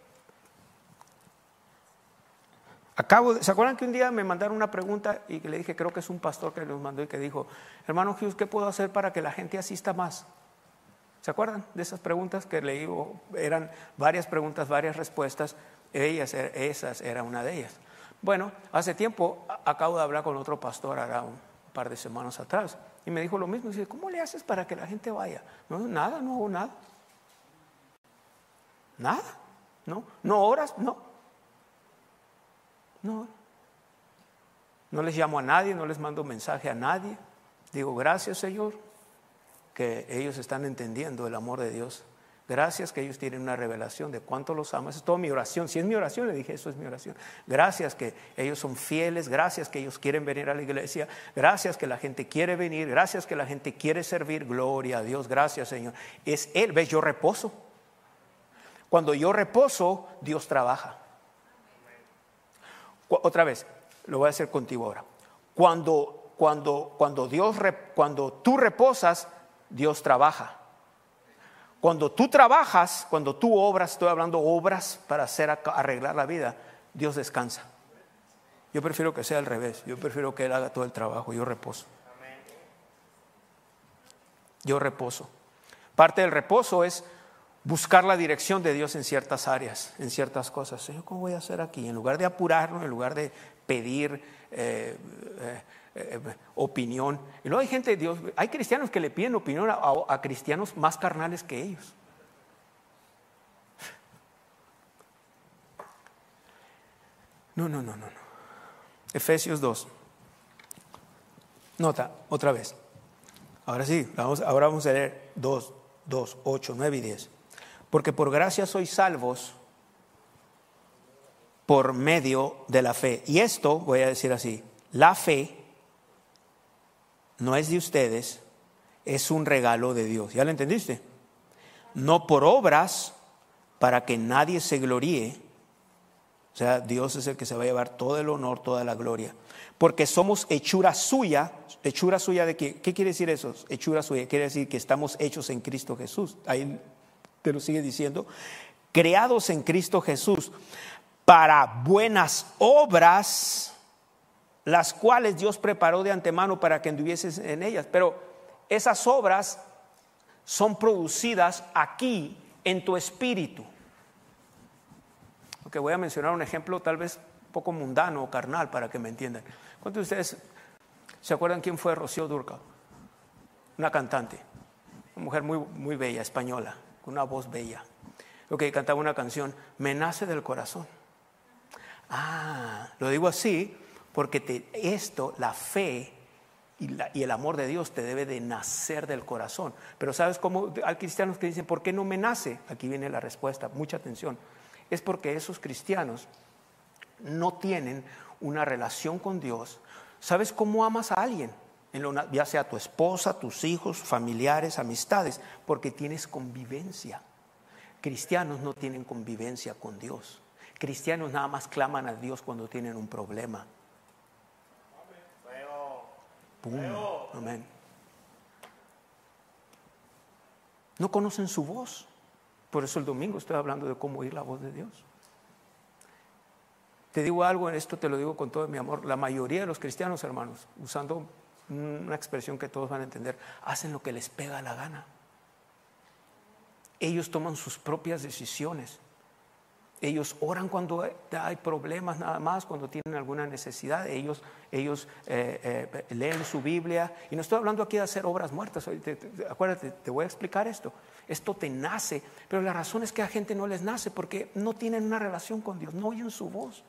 Acabo de, ¿se acuerdan que un día me mandaron una pregunta y que le dije, creo que es un pastor que nos mandó y que dijo, hermano Hughes, ¿qué puedo hacer para que la gente asista más? ¿Se acuerdan de esas preguntas que leí? Eran varias preguntas, varias respuestas. Ellas, esas era una de ellas. Bueno, hace tiempo acabo de hablar con otro pastor, ahora un par de semanas atrás, y me dijo lo mismo. Dice, ¿cómo le haces para que la gente vaya? No, nada, no hago nada. Nada, no, no oras, no. No, no les llamo a nadie, no les mando mensaje a nadie. Digo, gracias Señor, que ellos están entendiendo el amor de Dios. Gracias que ellos tienen una revelación de cuánto los amas. Es toda mi oración. Si es mi oración, le dije, eso es mi oración. Gracias que ellos son fieles. Gracias que ellos quieren venir a la iglesia. Gracias que la gente quiere venir. Gracias que la gente quiere servir. Gloria a Dios. Gracias Señor. Es Él. ¿Ves? Yo reposo. Cuando yo reposo, Dios trabaja. Otra vez, lo voy a hacer contigo ahora. Cuando, cuando, cuando, Dios, cuando tú reposas, Dios trabaja. Cuando tú trabajas, cuando tú obras, estoy hablando obras para hacer arreglar la vida, Dios descansa. Yo prefiero que sea al revés. Yo prefiero que Él haga todo el trabajo. Yo reposo. Yo reposo. Parte del reposo es buscar la dirección de Dios en ciertas áreas, en ciertas cosas. Señor, ¿cómo voy a hacer aquí? En lugar de apurarnos, en lugar de pedir eh, eh, eh, opinión. Y luego hay gente, Dios, hay cristianos que le piden opinión a, a, a cristianos más carnales que ellos. No, no, no, no, no. Efesios dos. Nota, otra vez. Ahora sí, vamos, ahora vamos a leer dos, dos, ocho, nueve y diez. Porque por gracia sois salvos por medio de la fe. Y esto, voy a decir así, la fe no es de ustedes, es un regalo de Dios. ¿Ya lo entendiste? No por obras, para que nadie se gloríe. O sea, Dios es el que se va a llevar todo el honor, toda la gloria. Porque somos hechura suya. ¿Hechura suya de qué? ¿Qué quiere decir eso? Hechura suya quiere decir que estamos hechos en Cristo Jesús. Ahí te lo sigue diciendo. Creados en Cristo Jesús para buenas obras, las cuales Dios preparó de antemano para que anduvieses en ellas. Pero esas obras son producidas aquí en tu espíritu. Ok, voy a mencionar un ejemplo tal vez un poco mundano o carnal para que me entiendan. ¿Cuántos de ustedes se acuerdan quién fue Rocío Dúrcal? Una cantante, una mujer muy, muy bella, española, con una voz bella. Ok, cantaba una canción, Me nace del corazón. Ah, lo digo así porque te, esto, la fe y, la, y el amor de Dios te debe de nacer del corazón. Pero ¿sabes cómo? Hay cristianos que dicen, ¿por qué no me nace? Aquí viene la respuesta, mucha atención. Es porque esos cristianos no tienen una relación con Dios. ¿Sabes cómo amas a alguien? En lo, ya sea tu esposa, tus hijos, familiares, amistades, porque tienes convivencia. Cristianos no tienen convivencia con Dios. Cristianos nada más claman a Dios cuando tienen un problema. Pum, amén. No conocen su voz. Por eso el domingo estoy hablando de cómo oír la voz de Dios. Te digo algo, en esto te lo digo con todo mi amor. La mayoría de los cristianos, hermanos, usando una expresión que todos van a entender, hacen lo que les pega la gana. Ellos toman sus propias decisiones. Ellos oran cuando hay problemas nada más, cuando tienen alguna necesidad. Ellos, ellos eh, eh, leen su Biblia. Y no estoy hablando aquí de hacer obras muertas. Te, te, acuérdate, te voy a explicar esto. Esto te nace, pero la razón es que a gente no les nace porque no tienen una relación con Dios, no oyen su voz.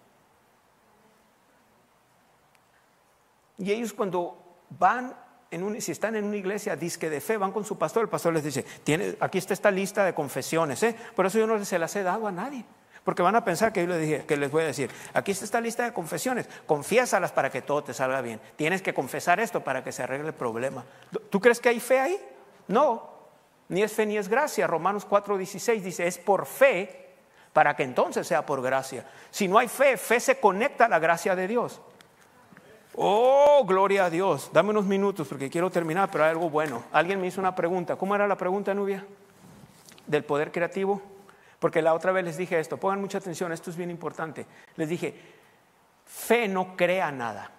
Y ellos cuando van, en un, si están en una iglesia disque de fe, van con su pastor, el pastor les dice, Tiene, aquí está esta lista de confesiones, ¿eh? Por eso yo no se las he dado a nadie. Porque van a pensar que yo les dije, que les voy a decir, aquí está esta lista de confesiones, confiésalas para que todo te salga bien. Tienes que confesar esto para que se arregle el problema. ¿Tú crees que hay fe ahí? No, ni es fe ni es gracia. Romanos cuatro dieciséis dice, es por fe para que entonces sea por gracia. Si no hay fe, fe se conecta a la gracia de Dios. Oh, gloria a Dios. Dame unos minutos porque quiero terminar, pero hay algo bueno. Alguien me hizo una pregunta. ¿Cómo era la pregunta, Nubia? Del poder creativo. Porque la otra vez les dije esto, pongan mucha atención, esto es bien importante. Les dije, fe no crea nada.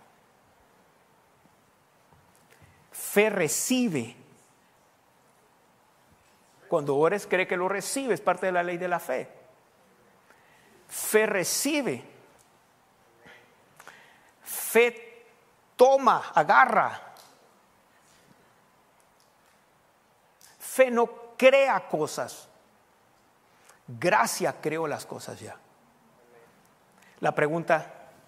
Fe recibe. Cuando ores, cree que lo recibe, es parte de la ley de la fe. Fe recibe. Fe toma, agarra. Fe no crea cosas. Gracia creó las cosas ya. La pregunta,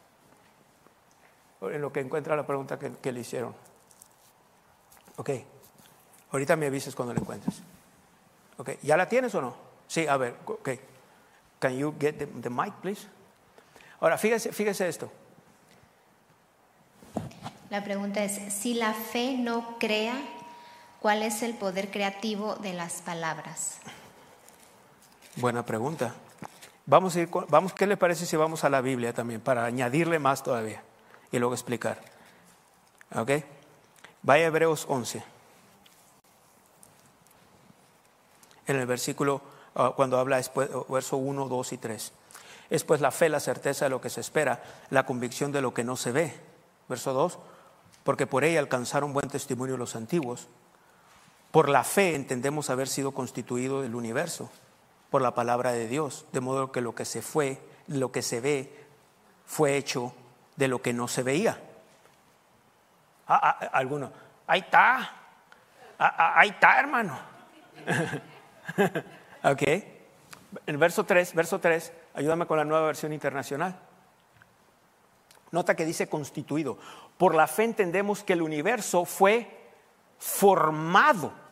en lo que encuentra la pregunta que, que le hicieron. Ok, ahorita me avises cuando la encuentres. Ok, ¿ya la tienes o no? Sí, a ver, ok. Can you get the, the mic, please? Ahora, fíjese, fíjese esto. La pregunta es, si la fe no crea, ¿cuál es el poder creativo de las palabras? Buena pregunta. Vamos a ir con, vamos, ¿qué le parece si vamos a la Biblia también para añadirle más todavía y luego explicar? ¿Ok? Vaya a Hebreos once. En el versículo, uh, cuando habla después, verso uno, dos y tres. Es pues la fe, la certeza de lo que se espera, la convicción de lo que no se ve. Verso dos. Porque por ella alcanzaron buen testimonio los antiguos. Por la fe entendemos haber sido constituido el universo por la palabra de Dios, de modo que lo que se fue, lo que se ve, fue hecho de lo que no se veía. Ah, ah, alguno, ahí está, ah, ah, ahí está, hermano. Ok, el verso tres, verso tres, ayúdame con la Nueva Versión Internacional. Nota que dice constituido. Por la fe entendemos que el universo fue formado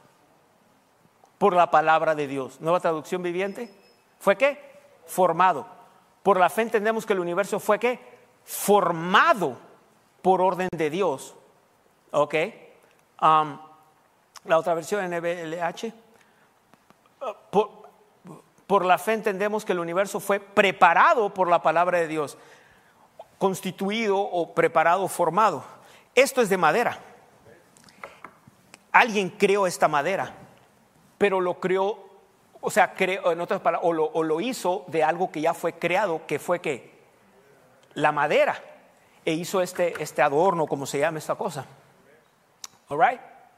por la palabra de Dios. Nueva traducción viviente. ¿Fue qué? Formado. Por la fe entendemos que el universo fue ¿qué? Formado por orden de Dios. ¿Ok? Um, la otra versión en N B L H. Por, por la fe entendemos que el universo fue preparado por la palabra de Dios. Constituido o preparado, formado. Esto es de madera. Alguien creó esta madera, pero lo creó, o sea, creó, en otras palabras, o lo, o lo hizo de algo que ya fue creado, que fue ¿qué? La madera. E hizo este, este adorno, como se llama esta cosa. All right.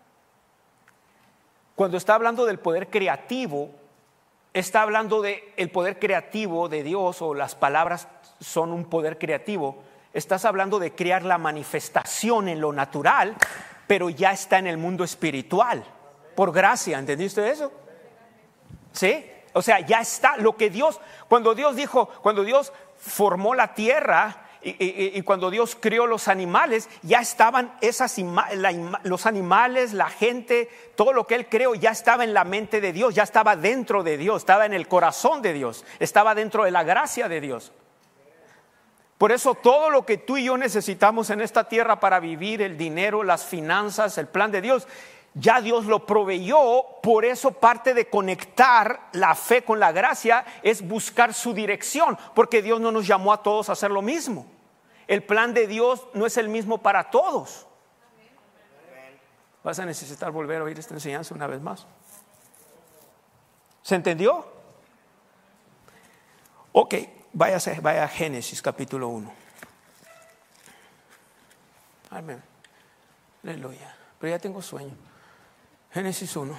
Cuando está hablando del poder creativo, está hablando del poder creativo de Dios, o las palabras son un poder creativo. Estás hablando de crear la manifestación en lo natural, pero ya está en el mundo espiritual, por gracia. ¿Entendiste eso? ¿Sí? O sea, ya está lo que Dios, cuando Dios dijo, cuando Dios formó la tierra y, y, y cuando Dios creó los animales, ya estaban esas ima, la, los animales, la gente, todo lo que Él creó ya estaba en la mente de Dios, ya estaba dentro de Dios, estaba en el corazón de Dios, estaba dentro de la gracia de Dios. Por eso todo lo que tú y yo necesitamos en esta tierra para vivir, el dinero, las finanzas, el plan de Dios, ya Dios lo proveyó. Por eso parte de conectar la fe con la gracia es buscar su dirección, porque Dios no nos llamó a todos a hacer lo mismo. El plan de Dios no es el mismo para todos. Vas a necesitar volver a oír esta enseñanza una vez más. ¿Se entendió? Ok. Vaya, vaya a Génesis capítulo uno. Amén. Aleluya. Pero ya tengo sueño. Génesis uno.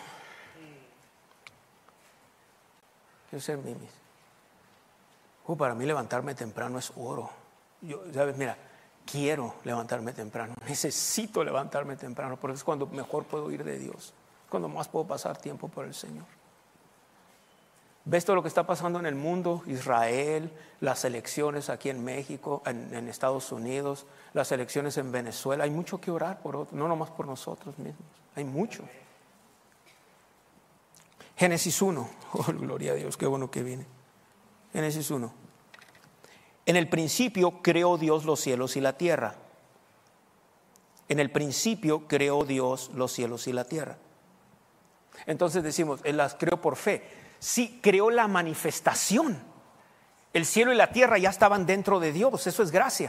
Quiero ser mimis. Uh, para mí levantarme temprano es oro. Yo, ¿sabes? Mira, quiero levantarme temprano. Necesito levantarme temprano, porque es cuando mejor puedo oír de Dios. Cuando más puedo pasar tiempo por el Señor. ¿Ves todo lo que está pasando en el mundo? Israel, las elecciones aquí en México, en, en Estados Unidos, las elecciones en Venezuela. Hay mucho que orar por otros, no nomás por nosotros mismos. Hay mucho. Génesis uno. Oh, gloria a Dios, qué bueno que viene. Génesis uno. En el principio creó Dios los cielos y la tierra. En el principio creó Dios los cielos y la tierra. Entonces decimos, Él las creó por fe. Sí, creó la manifestación. El cielo y la tierra ya estaban dentro de Dios. Eso es gracia.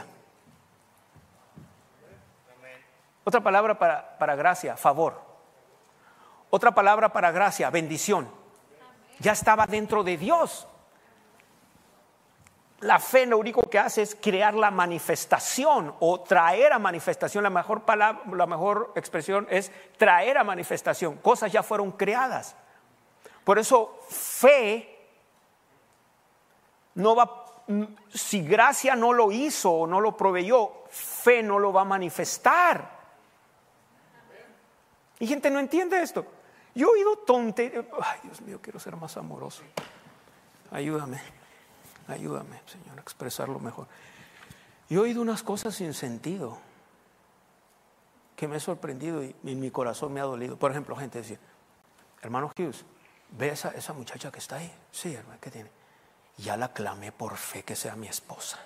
Otra palabra para, para gracia, favor. Otra palabra para gracia, bendición. Ya estaba dentro de Dios. La fe lo único que hace es crear la manifestación o traer a manifestación. La mejor palabra, la mejor expresión es traer a manifestación. Cosas ya fueron creadas. Por eso fe no va, si gracia no lo hizo o no lo proveyó, fe no lo va a manifestar. Y gente no entiende esto. Yo he oído tonterías. Ay, Dios mío, quiero ser más amoroso. Ayúdame, ayúdame, Señor, a expresarlo mejor. Yo he oído unas cosas sin sentido que me he sorprendido y en mi corazón me ha dolido. Por ejemplo, gente decía, hermano Hughes, ¿ve esa, esa muchacha que está ahí? Sí, hermano, ¿qué tiene? Ya la clamé por fe que sea mi esposa.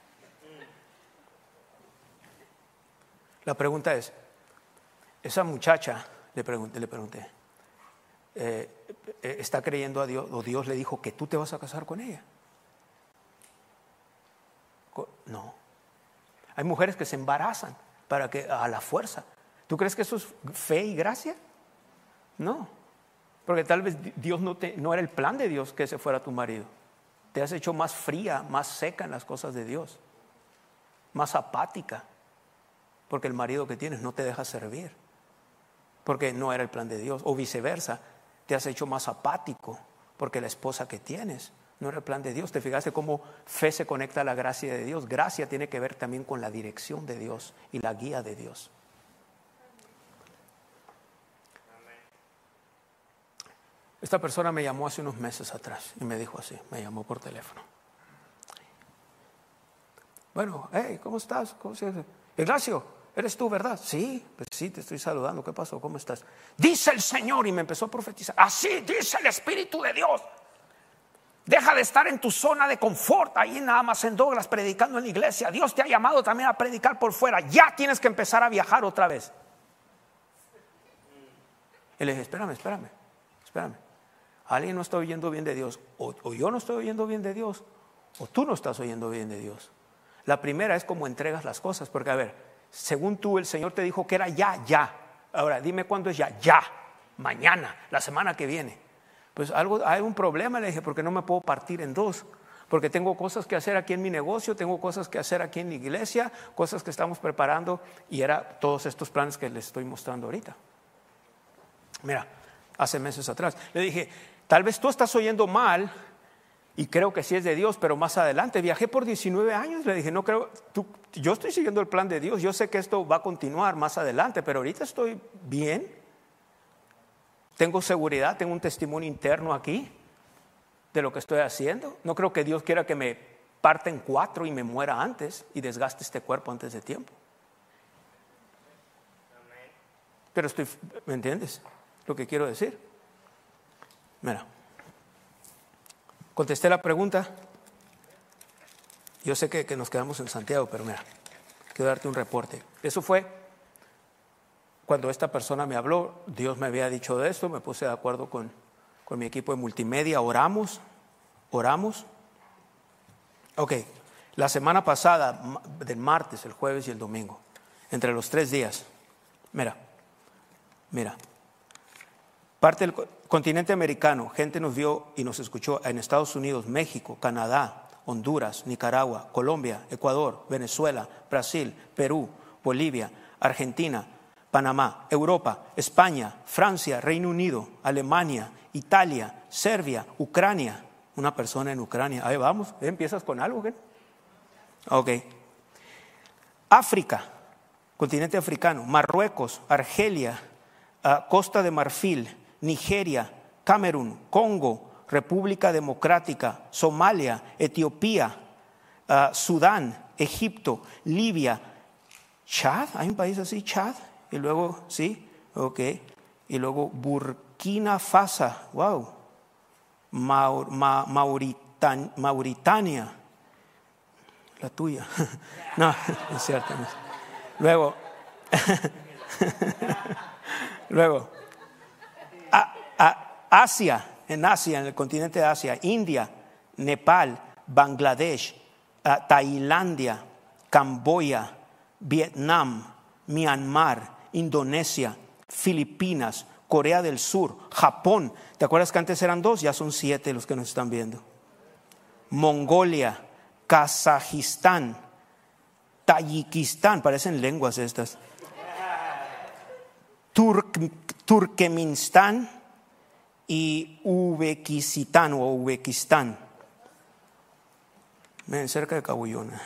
La pregunta es, esa muchacha, le pregunté, le pregunté eh, ¿está creyendo a Dios o Dios le dijo que tú te vas a casar con ella? No. Hay mujeres que se embarazan para que a la fuerza. ¿Tú crees que eso es fe y gracia? No. Porque tal vez Dios no, te, no era el plan de Dios que ese fuera tu marido. Te has hecho más fría, más seca en las cosas de Dios. Más apática. Porque el marido que tienes no te deja servir. Porque no era el plan de Dios. O viceversa, te has hecho más apático. Porque la esposa que tienes no era el plan de Dios. ¿Te fijaste cómo fe se conecta a la gracia de Dios? Gracia tiene que ver también con la dirección de Dios y la guía de Dios. Esta persona me llamó hace unos meses atrás y me dijo así, me llamó por teléfono. Bueno, hey, ¿cómo estás? ¿Cómo se llama? Ignacio, ¿eres tú, verdad? Sí, pues sí, te estoy saludando. ¿Qué pasó? ¿Cómo estás? Dice el Señor, y me empezó a profetizar. Así dice el Espíritu de Dios. Deja de estar en tu zona de confort ahí nada más en Douglas predicando en la iglesia. Dios te ha llamado también a predicar por fuera. Ya tienes que empezar a viajar otra vez. Y le dije, espérame, espérame, espérame. Alguien no está oyendo bien de Dios. O, o yo no estoy oyendo bien de Dios, o tú no estás oyendo bien de Dios. La primera es cómo entregas las cosas. Porque a ver, según tú el Señor te dijo que era ya, ya. Ahora dime cuándo es ya, ya. Mañana, la semana que viene. Pues algo, hay un problema, le dije, porque no me puedo partir en dos. Porque tengo cosas que hacer aquí en mi negocio, tengo cosas que hacer aquí en la iglesia, cosas que estamos preparando. Y era todos estos planes que les estoy mostrando ahorita. Mira, hace meses atrás le dije, tal vez tú estás oyendo mal y creo que sí es de Dios, pero más adelante viajé por diecinueve años. Le dije, no creo, tú, yo estoy siguiendo el plan de Dios, yo sé que esto va a continuar más adelante, pero ahorita estoy bien, tengo seguridad, tengo un testimonio interno aquí de lo que estoy haciendo. No creo que Dios quiera que me parta en cuatro y me muera antes y desgaste este cuerpo antes de tiempo. Pero estoy, ¿me entiendes lo que quiero decir? Mira, contesté la pregunta. Yo sé que, que nos quedamos en Santiago, pero mira, quiero darte un reporte. Eso fue cuando esta persona me habló. Dios me había dicho de esto, me puse de acuerdo con, con mi equipo de multimedia, oramos, oramos. Ok, la semana pasada, del martes, el jueves y el domingo, entre los tres días, mira, mira. Parte del continente americano, gente nos vio y nos escuchó en Estados Unidos, México, Canadá, Honduras, Nicaragua, Colombia, Ecuador, Venezuela, Brasil, Perú, Bolivia, Argentina, Panamá, Europa, España, Francia, Reino Unido, Alemania, Italia, Serbia, Ucrania. Una persona en Ucrania. Ahí vamos, ¿empiezas con algo? ¿Qué? Ok. África, continente africano, Marruecos, Argelia, uh, Costa de Marfil, Nigeria, Camerún, Congo, República Democrática, Somalia, Etiopía, uh, Sudán, Egipto, Libia, Chad, hay un país así, Chad, y luego, sí, ok, y luego Burkina Faso, wow, Maur, Ma, Mauritan, Mauritania, la tuya, no, no es cierto, no es. Luego, luego, A, a, Asia, en Asia, en el continente de Asia, India, Nepal, Bangladesh, uh, Tailandia, Camboya, Vietnam, Myanmar, Indonesia, Filipinas, Corea del Sur, Japón. ¿Te acuerdas que antes eran dos? Ya son siete los que nos están viendo. Mongolia, Kazajistán, Tayikistán, parecen lenguas estas. Turk, Turkmenistán y Uzbekistán o Uzbekistán. Ven, cerca de Cabullona.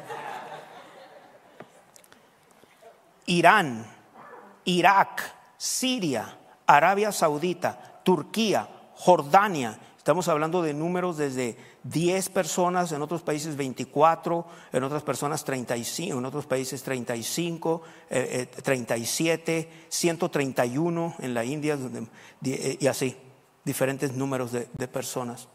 Irán, Irak, Siria, Arabia Saudita, Turquía, Jordania. Estamos hablando de números desde diez personas, en otros países veinticuatro, en otras personas treinta y cinco, en otros países treinta y cinco, eh, eh, treinta y siete, ciento treinta y uno en la India, donde, eh, y así, diferentes números de, de personas.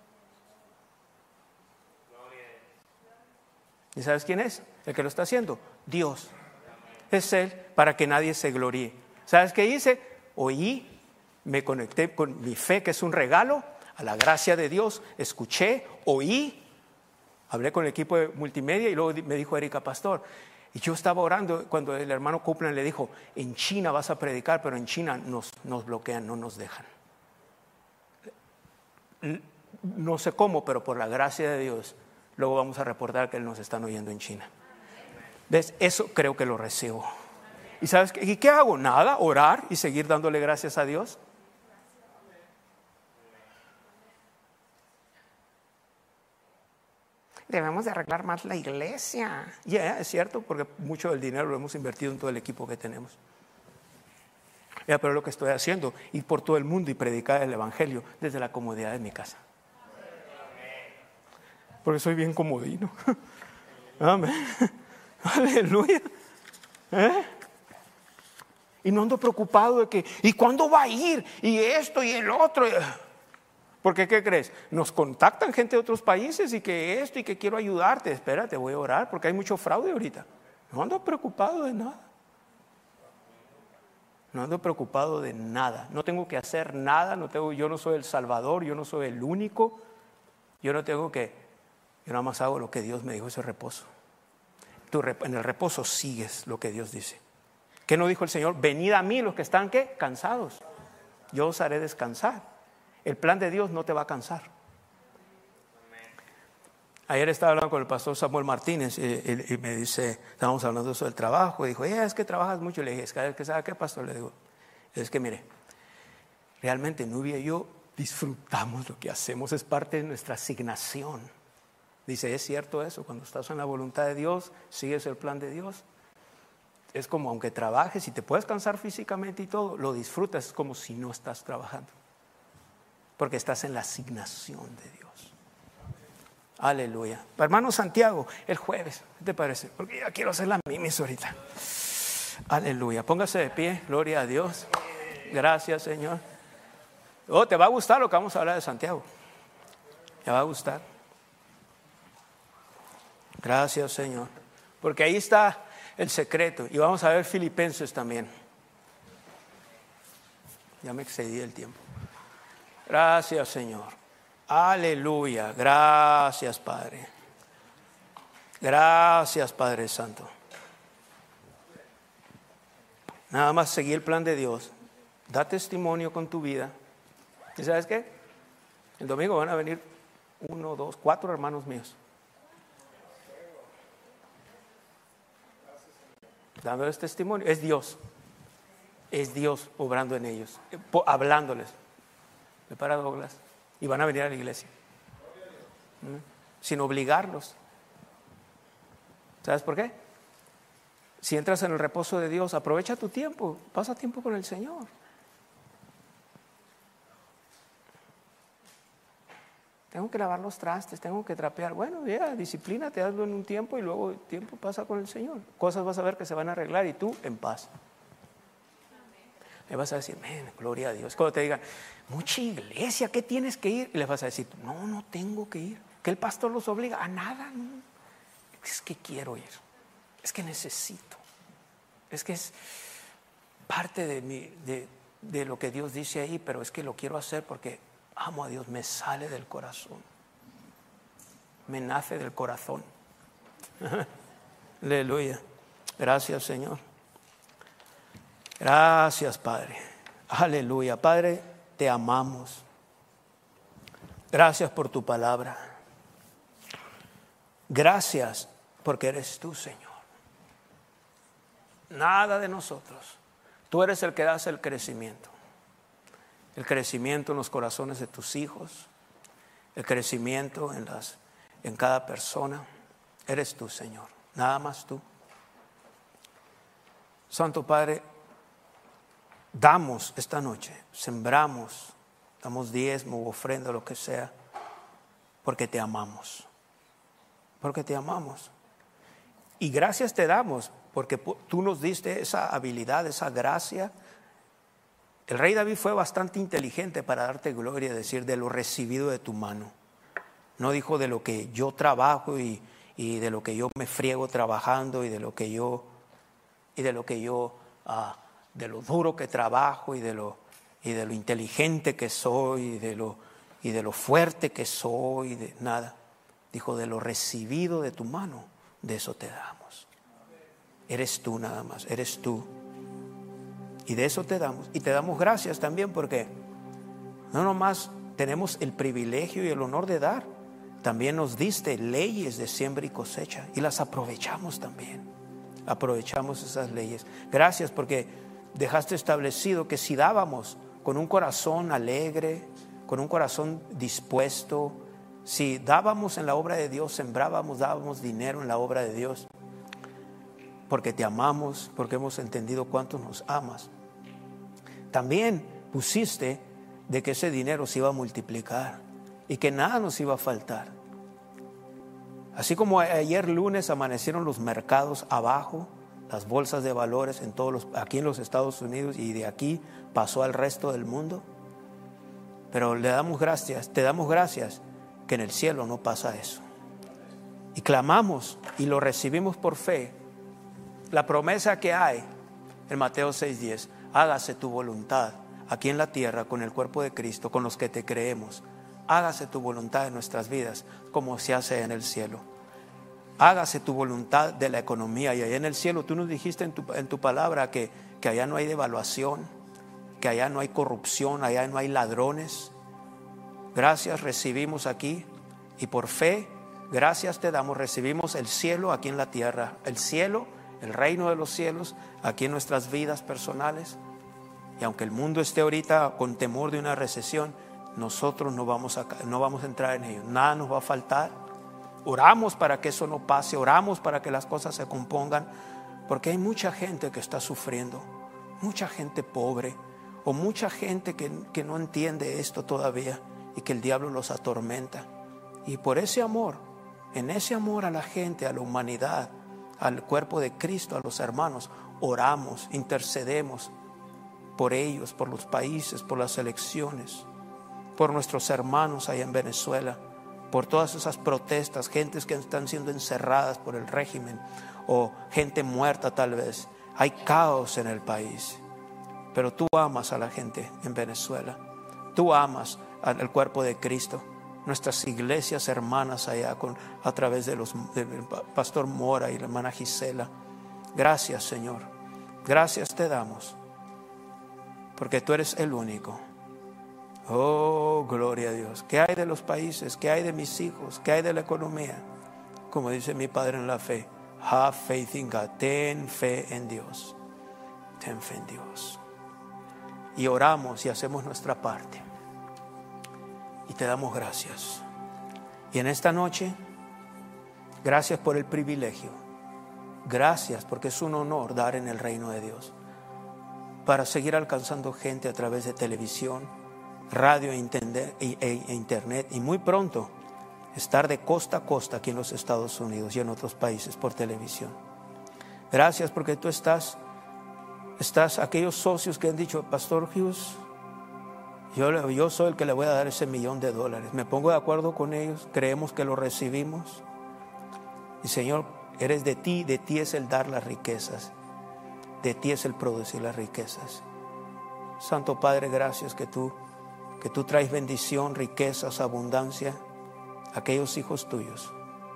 ¿Y sabes quién es? El que lo está haciendo, Dios. Es Él, para que nadie se gloríe. ¿Sabes qué hice? Oí, me conecté con mi fe, que es un regalo, a la gracia de Dios, escuché, oí, hablé con el equipo de multimedia y luego me dijo Erika, pastor, y yo estaba orando cuando el hermano Copeland le dijo, en China vas a predicar, pero en China nos, nos bloquean, no nos dejan. No sé cómo, pero por la gracia de Dios, luego vamos a reportar que nos están oyendo en China. ¿Ves? Eso creo que lo recibo. ¿Y sabes qué? ¿Y qué hago? Nada, orar y seguir dándole gracias a Dios. Debemos de arreglar más la iglesia. Ya, yeah, es cierto, porque mucho del dinero lo hemos invertido en todo el equipo que tenemos. Yeah, pero es lo que estoy haciendo, ir por todo el mundo y predicar el evangelio desde la comodidad de mi casa. Porque soy bien comodino. Amén. Aleluya. ¿Eh? Y no ando preocupado de que, ¿y cuándo va a ir? Y esto y el otro. Porque, ¿qué crees? Nos contactan gente de otros países y que esto y que quiero ayudarte. Espérate, voy a orar porque hay mucho fraude ahorita. No ando preocupado de nada. No ando preocupado de nada. No tengo que hacer nada. No tengo, yo no soy el Salvador, yo no soy el único. Yo no tengo que, yo nada más hago lo que Dios me dijo, ese reposo. Tú en el reposo sigues lo que Dios dice. ¿Qué no dijo el Señor? Venid a mí los que están, ¿qué? Cansados. Yo os haré descansar. El plan de Dios no te va a cansar. Ayer estaba hablando con el pastor Samuel Martínez y, y, y me dice, estábamos hablando de eso del trabajo, y dijo, eh, es que trabajas mucho. Le dije, es que ¿sabe qué, pastor? Le digo, es que mire, realmente Nubia y yo disfrutamos lo que hacemos, es parte de nuestra asignación. Dice, ¿es cierto eso? Cuando estás en la voluntad de Dios, sigues el plan de Dios. Es como aunque trabajes y te puedes cansar físicamente y todo, lo disfrutas, es como si no estás trabajando. Porque estás en la asignación de Dios. Aleluya. Hermano Santiago, el jueves, ¿qué te parece? Porque ya quiero hacer la mimis ahorita. Aleluya. Póngase de pie, gloria a Dios. Gracias, Señor. Oh, te va a gustar lo que vamos a hablar de Santiago. Te va a gustar. Gracias, Señor. Porque ahí está el secreto. Y vamos a ver Filipenses también. Ya me excedí el tiempo. Gracias, Señor. Aleluya. Gracias, Padre. Gracias, Padre Santo. Nada más seguir el plan de Dios. Da testimonio con tu vida. ¿Y sabes qué? El domingo van a venir uno, dos, cuatro hermanos míos. Dándoles testimonio. Es Dios. Es Dios obrando en ellos. Hablándoles. Me para Douglas. Y van a venir a la iglesia. ¿Mm? Sin obligarlos. ¿Sabes por qué? Si entras en el reposo de Dios, aprovecha tu tiempo. Pasa tiempo con el Señor. Tengo que lavar los trastes, tengo que trapear. Bueno, ya, disciplínate, hazlo en un tiempo y luego el tiempo pasa con el Señor. Cosas vas a ver que se van a arreglar y tú en paz. Le vas a decir, men, gloria a Dios. Cuando te digan, mucha iglesia, ¿qué tienes que ir? Y les vas a decir, no, no tengo que ir. Que el pastor los obliga a nada. No. Es que quiero ir. Es que necesito. Es que es parte de, mi, de, de lo que Dios dice ahí, pero es que lo quiero hacer porque amo a Dios, me sale del corazón. Me nace del corazón. Aleluya. Gracias, Señor. Gracias, Padre. Aleluya. Padre, te amamos. Gracias por tu palabra. Gracias porque eres tú, Señor. Nada de nosotros. Tú eres el que das el crecimiento. El crecimiento en los corazones de tus hijos. El crecimiento en, las, en cada persona. Eres tú, Señor. Nada más tú. Santo Padre, damos esta noche, sembramos, damos diezmo, ofrenda, lo que sea, porque te amamos, porque te amamos. Y gracias te damos, porque tú nos diste esa habilidad, esa gracia. El rey David fue bastante inteligente para darte gloria y decir de lo recibido de tu mano. No dijo de lo que yo trabajo y, y de lo que yo me friego trabajando y de lo que yo, y de lo que yo... Uh, de lo duro que trabajo y de lo, y de lo inteligente que soy y de lo, y de lo fuerte que soy, de nada. Dijo, de lo recibido de tu mano, de eso te damos. Eres tú nada más, eres tú. Y de eso te damos. Y te damos gracias también porque no nomás tenemos el privilegio y el honor de dar, también nos diste leyes de siembra y cosecha y las aprovechamos también. Aprovechamos esas leyes. Gracias porque dejaste establecido que si dábamos con un corazón alegre, con un corazón dispuesto, si dábamos en la obra de Dios, sembrábamos, dábamos dinero en la obra de Dios, porque te amamos, porque hemos entendido cuánto nos amas. También pusiste de que ese dinero se iba a multiplicar y que nada nos iba a faltar. Así como ayer lunes amanecieron los mercados abajo, las bolsas de valores en todos los, aquí en los Estados Unidos y de aquí pasó al resto del mundo. Pero le damos gracias, te damos gracias que en el cielo no pasa eso. Y clamamos y lo recibimos por fe. La promesa que hay en Mateo seis diez, hágase tu voluntad aquí en la tierra con el cuerpo de Cristo, con los que te creemos. Hágase tu voluntad en nuestras vidas como se hace en el cielo. Hágase tu voluntad de la economía. Y allá en el cielo tú nos dijiste en tu, en tu palabra que, que allá no hay devaluación, que allá no hay corrupción, allá no hay ladrones. Gracias recibimos aquí y por fe, gracias te damos, recibimos el cielo aquí en la tierra. El cielo, el reino de los cielos aquí en nuestras vidas personales. Y aunque el mundo esté ahorita con temor de una recesión, nosotros no vamos a, no vamos a entrar en ello. Nada nos va a faltar. Oramos para que eso no pase, oramos para que las cosas se compongan, porque hay mucha gente que está sufriendo, mucha gente pobre, o mucha gente que, que no entiende esto todavía y que el diablo los atormenta. Y por ese amor, en ese amor a la gente, a la humanidad, al cuerpo de Cristo, a los hermanos, oramos, intercedemos por ellos, por los países, por las elecciones, por nuestros hermanos allá en Venezuela, por todas esas protestas, gentes que están siendo encerradas por el régimen o gente muerta tal vez. Hay caos en el país, pero tú amas a la gente en Venezuela, tú amas al cuerpo de Cristo, nuestras iglesias hermanas allá con, a través de los del pastor Mora y la hermana Gisela. Gracias, Señor, gracias te damos, porque tú eres el único. Oh, gloria a Dios. ¿Qué hay de los países? ¿Qué hay de mis hijos? ¿Qué hay de la economía? Como dice mi padre en la fe, have faith in God. Ten fe en Dios. Ten fe en Dios. Y oramos y hacemos nuestra parte. Y te damos gracias. Y en esta noche, gracias por el privilegio. Gracias porque es un honor dar en el reino de Dios. Para seguir alcanzando gente a través de televisión, radio e internet, y muy pronto estar de costa a costa aquí en los Estados Unidos y en otros países por televisión. Gracias porque tú estás, estás aquellos socios que han dicho, Pastor Hughes, yo, yo soy el que le voy a dar ese millón de dólares. Me pongo de acuerdo con ellos, creemos que lo recibimos. Y Señor, eres de ti, de ti es el dar las riquezas, de ti es el producir las riquezas. Santo Padre, gracias que tú que tú traes bendición, riquezas, abundancia a aquellos hijos tuyos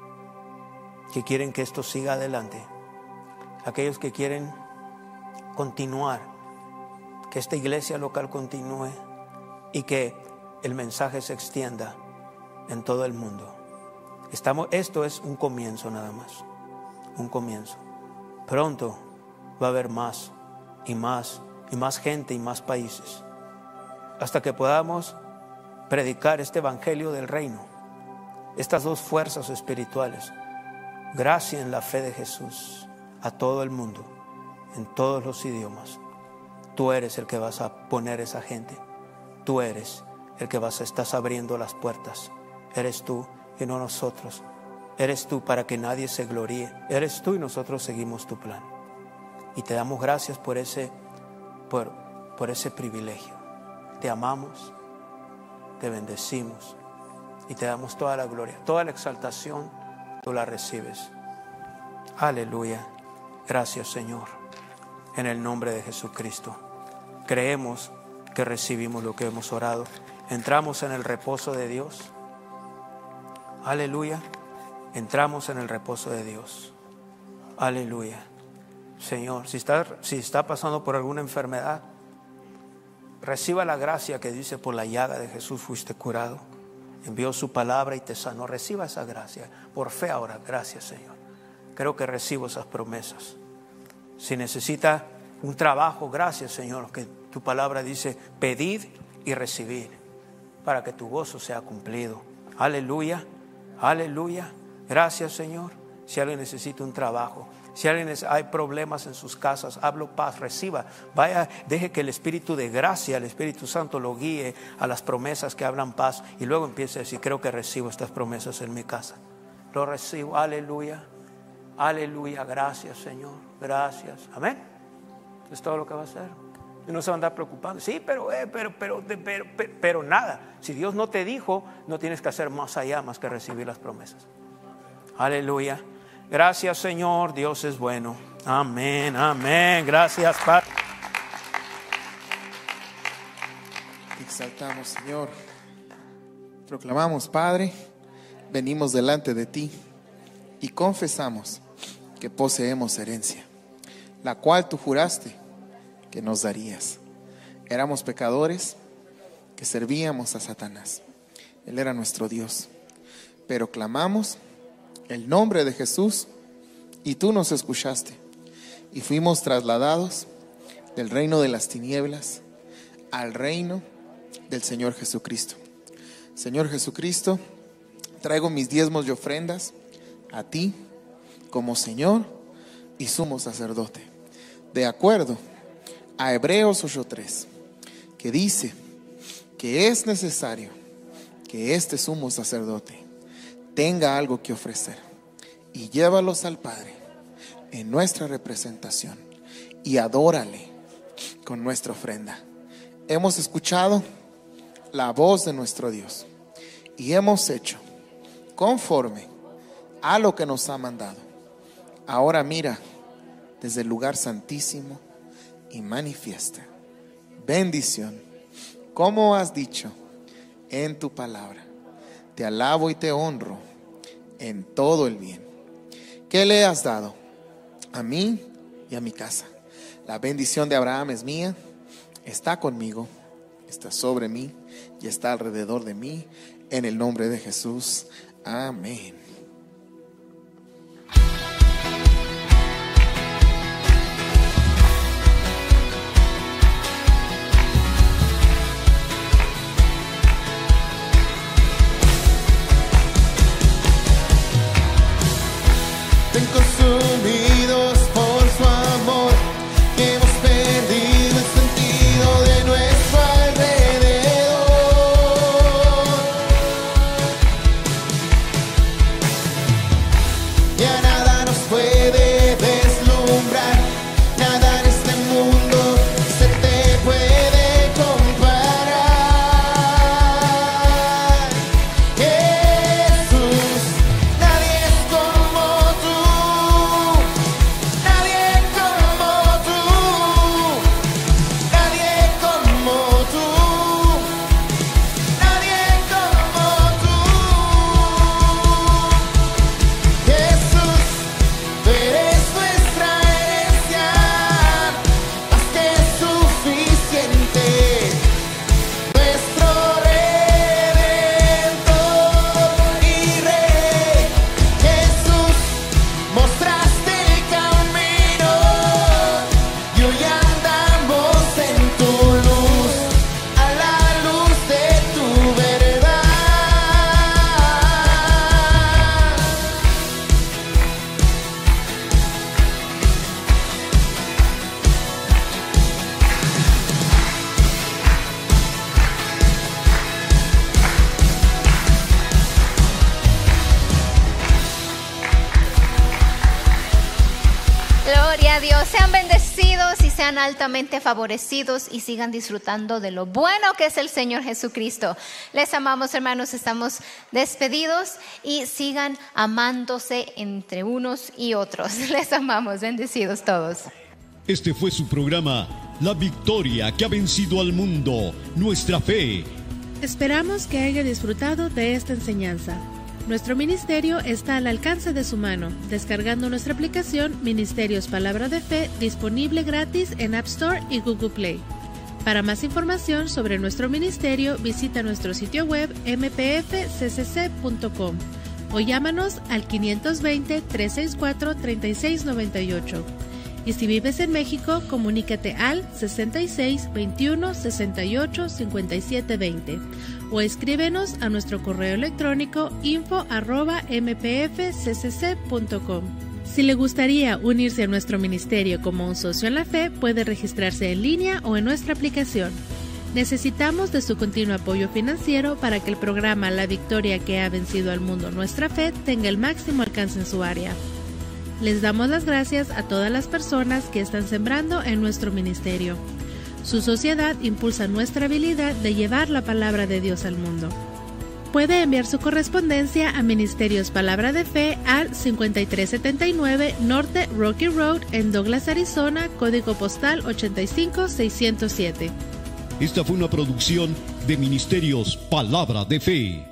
que quieren que esto siga adelante, aquellos que quieren continuar, que esta iglesia local continúe y que el mensaje se extienda en todo el mundo. Estamos, esto es un comienzo nada más, un comienzo. Pronto va a haber más y más y más gente y más países, hasta que podamos predicar este evangelio del reino, estas dos fuerzas espirituales, gracia en la fe de Jesús a todo el mundo, en todos los idiomas. Tú eres el que vas a poner esa gente, tú eres el que vas a estás abriendo las puertas, eres tú y no nosotros, eres tú para que nadie se gloríe, eres tú y nosotros seguimos tu plan. Y te damos gracias por ese, por, por ese privilegio. Te amamos, te bendecimos y te damos toda la gloria, toda la exaltación, tú la recibes. Aleluya. Gracias, Señor. En el nombre de Jesucristo. Creemos que recibimos lo que hemos orado. Entramos en el reposo de Dios. Aleluya. Entramos en el reposo de Dios. Aleluya. Señor, si está, si está pasando por alguna enfermedad, reciba la gracia que dice, por la llaga de Jesús fuiste curado. Envió su palabra y te sanó. Reciba esa gracia. Por fe ahora. Gracias, Señor. Creo que recibo esas promesas. Si necesita un trabajo, gracias, Señor, que tu palabra dice, pedid y recibid, para que tu gozo sea cumplido. Aleluya. Aleluya. Gracias, Señor. Si alguien necesita un trabajo, si alguien hay problemas en sus casas, hablo paz, reciba, vaya, deje que el Espíritu de gracia, el Espíritu Santo lo guíe a las promesas que hablan paz, y luego empiece a decir, creo que recibo estas promesas en mi casa. Lo recibo, aleluya, aleluya, gracias, Señor, gracias, amén. Es todo lo que va a hacer. Y no se van a andar preocupando. Sí, pero, eh, pero, pero, pero, pero, pero nada. Si Dios no te dijo, no tienes que hacer más allá, más que recibir las promesas. Aleluya. Gracias, Señor. Dios es bueno. Amén, amén. Gracias, Padre. Te exaltamos, Señor. Proclamamos, Padre, venimos delante de ti y confesamos que poseemos herencia, la cual tú juraste que nos darías. Éramos pecadores que servíamos a Satanás. Él era nuestro Dios. Pero clamamos el nombre de Jesús y tú nos escuchaste. Y fuimos trasladados del reino de las tinieblas al reino del Señor Jesucristo. Señor Jesucristo, traigo mis diezmos y ofrendas a ti como Señor y sumo sacerdote, de acuerdo a Hebreos ocho tres, que dice que es necesario que este sumo sacerdote tenga algo que ofrecer, y llévalos al Padre en nuestra representación y adórale con nuestra ofrenda. Hemos escuchado la voz de nuestro Dios y hemos hecho conforme a lo que nos ha mandado. Ahora mira desde el lugar santísimo y manifiesta bendición, como has dicho en tu palabra. Te alabo y te honro en todo el bien que le has dado a mí y a mi casa. La bendición de Abraham es mía, está conmigo, está sobre mí y está alrededor de mí, en el nombre de Jesús. Amén. Ven consumidos por su amor, que hemos perdido el sentido de nuestro alrededor. Ya nada nos puede deslumbrar, nada en este mundo se te puede comparar. Jesús, nadie es como tú, nadie como tú, nadie como tú, nadie como tú. Jesús, tú eres nuestra herencia, más que suficiente, nuestro Redentor y Rey. Jesús, mostraste el camino y hoy andamos en tu luz, a la luz de tu verdad. Gloria a Dios, sean bendecidos y sean altamente favorecidos y sigan disfrutando de lo bueno que es el Señor Jesucristo. Les amamos, hermanos, estamos despedidos y sigan amándose entre unos y otros. Les amamos, bendecidos todos. Este fue su programa, La Victoria que ha vencido al mundo, nuestra fe. Esperamos que haya disfrutado de esta enseñanza. Nuestro ministerio está al alcance de su mano, descargando nuestra aplicación Ministerios Palabra de Fe, disponible gratis en App Store y Google Play. Para más información sobre nuestro ministerio, visita nuestro sitio web m p f c c c punto com o llámanos al quinientos veinte, trescientos sesenta y cuatro, treinta y seis noventa y ocho. Y si vives en México, comunícate al sesenta y seis, veintiuno, sesenta y ocho, cincuenta y siete veinte o escríbenos a nuestro correo electrónico info arroba m p f c c c punto com. Si le gustaría unirse a nuestro ministerio como un socio en la fe, puede registrarse en línea o en nuestra aplicación. Necesitamos de su continuo apoyo financiero para que el programa La Victoria que ha vencido al mundo, nuestra fe, tenga el máximo alcance en su área. Les damos las gracias a todas las personas que están sembrando en nuestro ministerio. Su sociedad impulsa nuestra habilidad de llevar la palabra de Dios al mundo. Puede enviar su correspondencia a Ministerios Palabra de Fe al cincuenta y tres setenta y nueve Norte Rocky Road en Douglas, Arizona, código postal ochenta y cinco seiscientos siete. Esta fue una producción de Ministerios Palabra de Fe.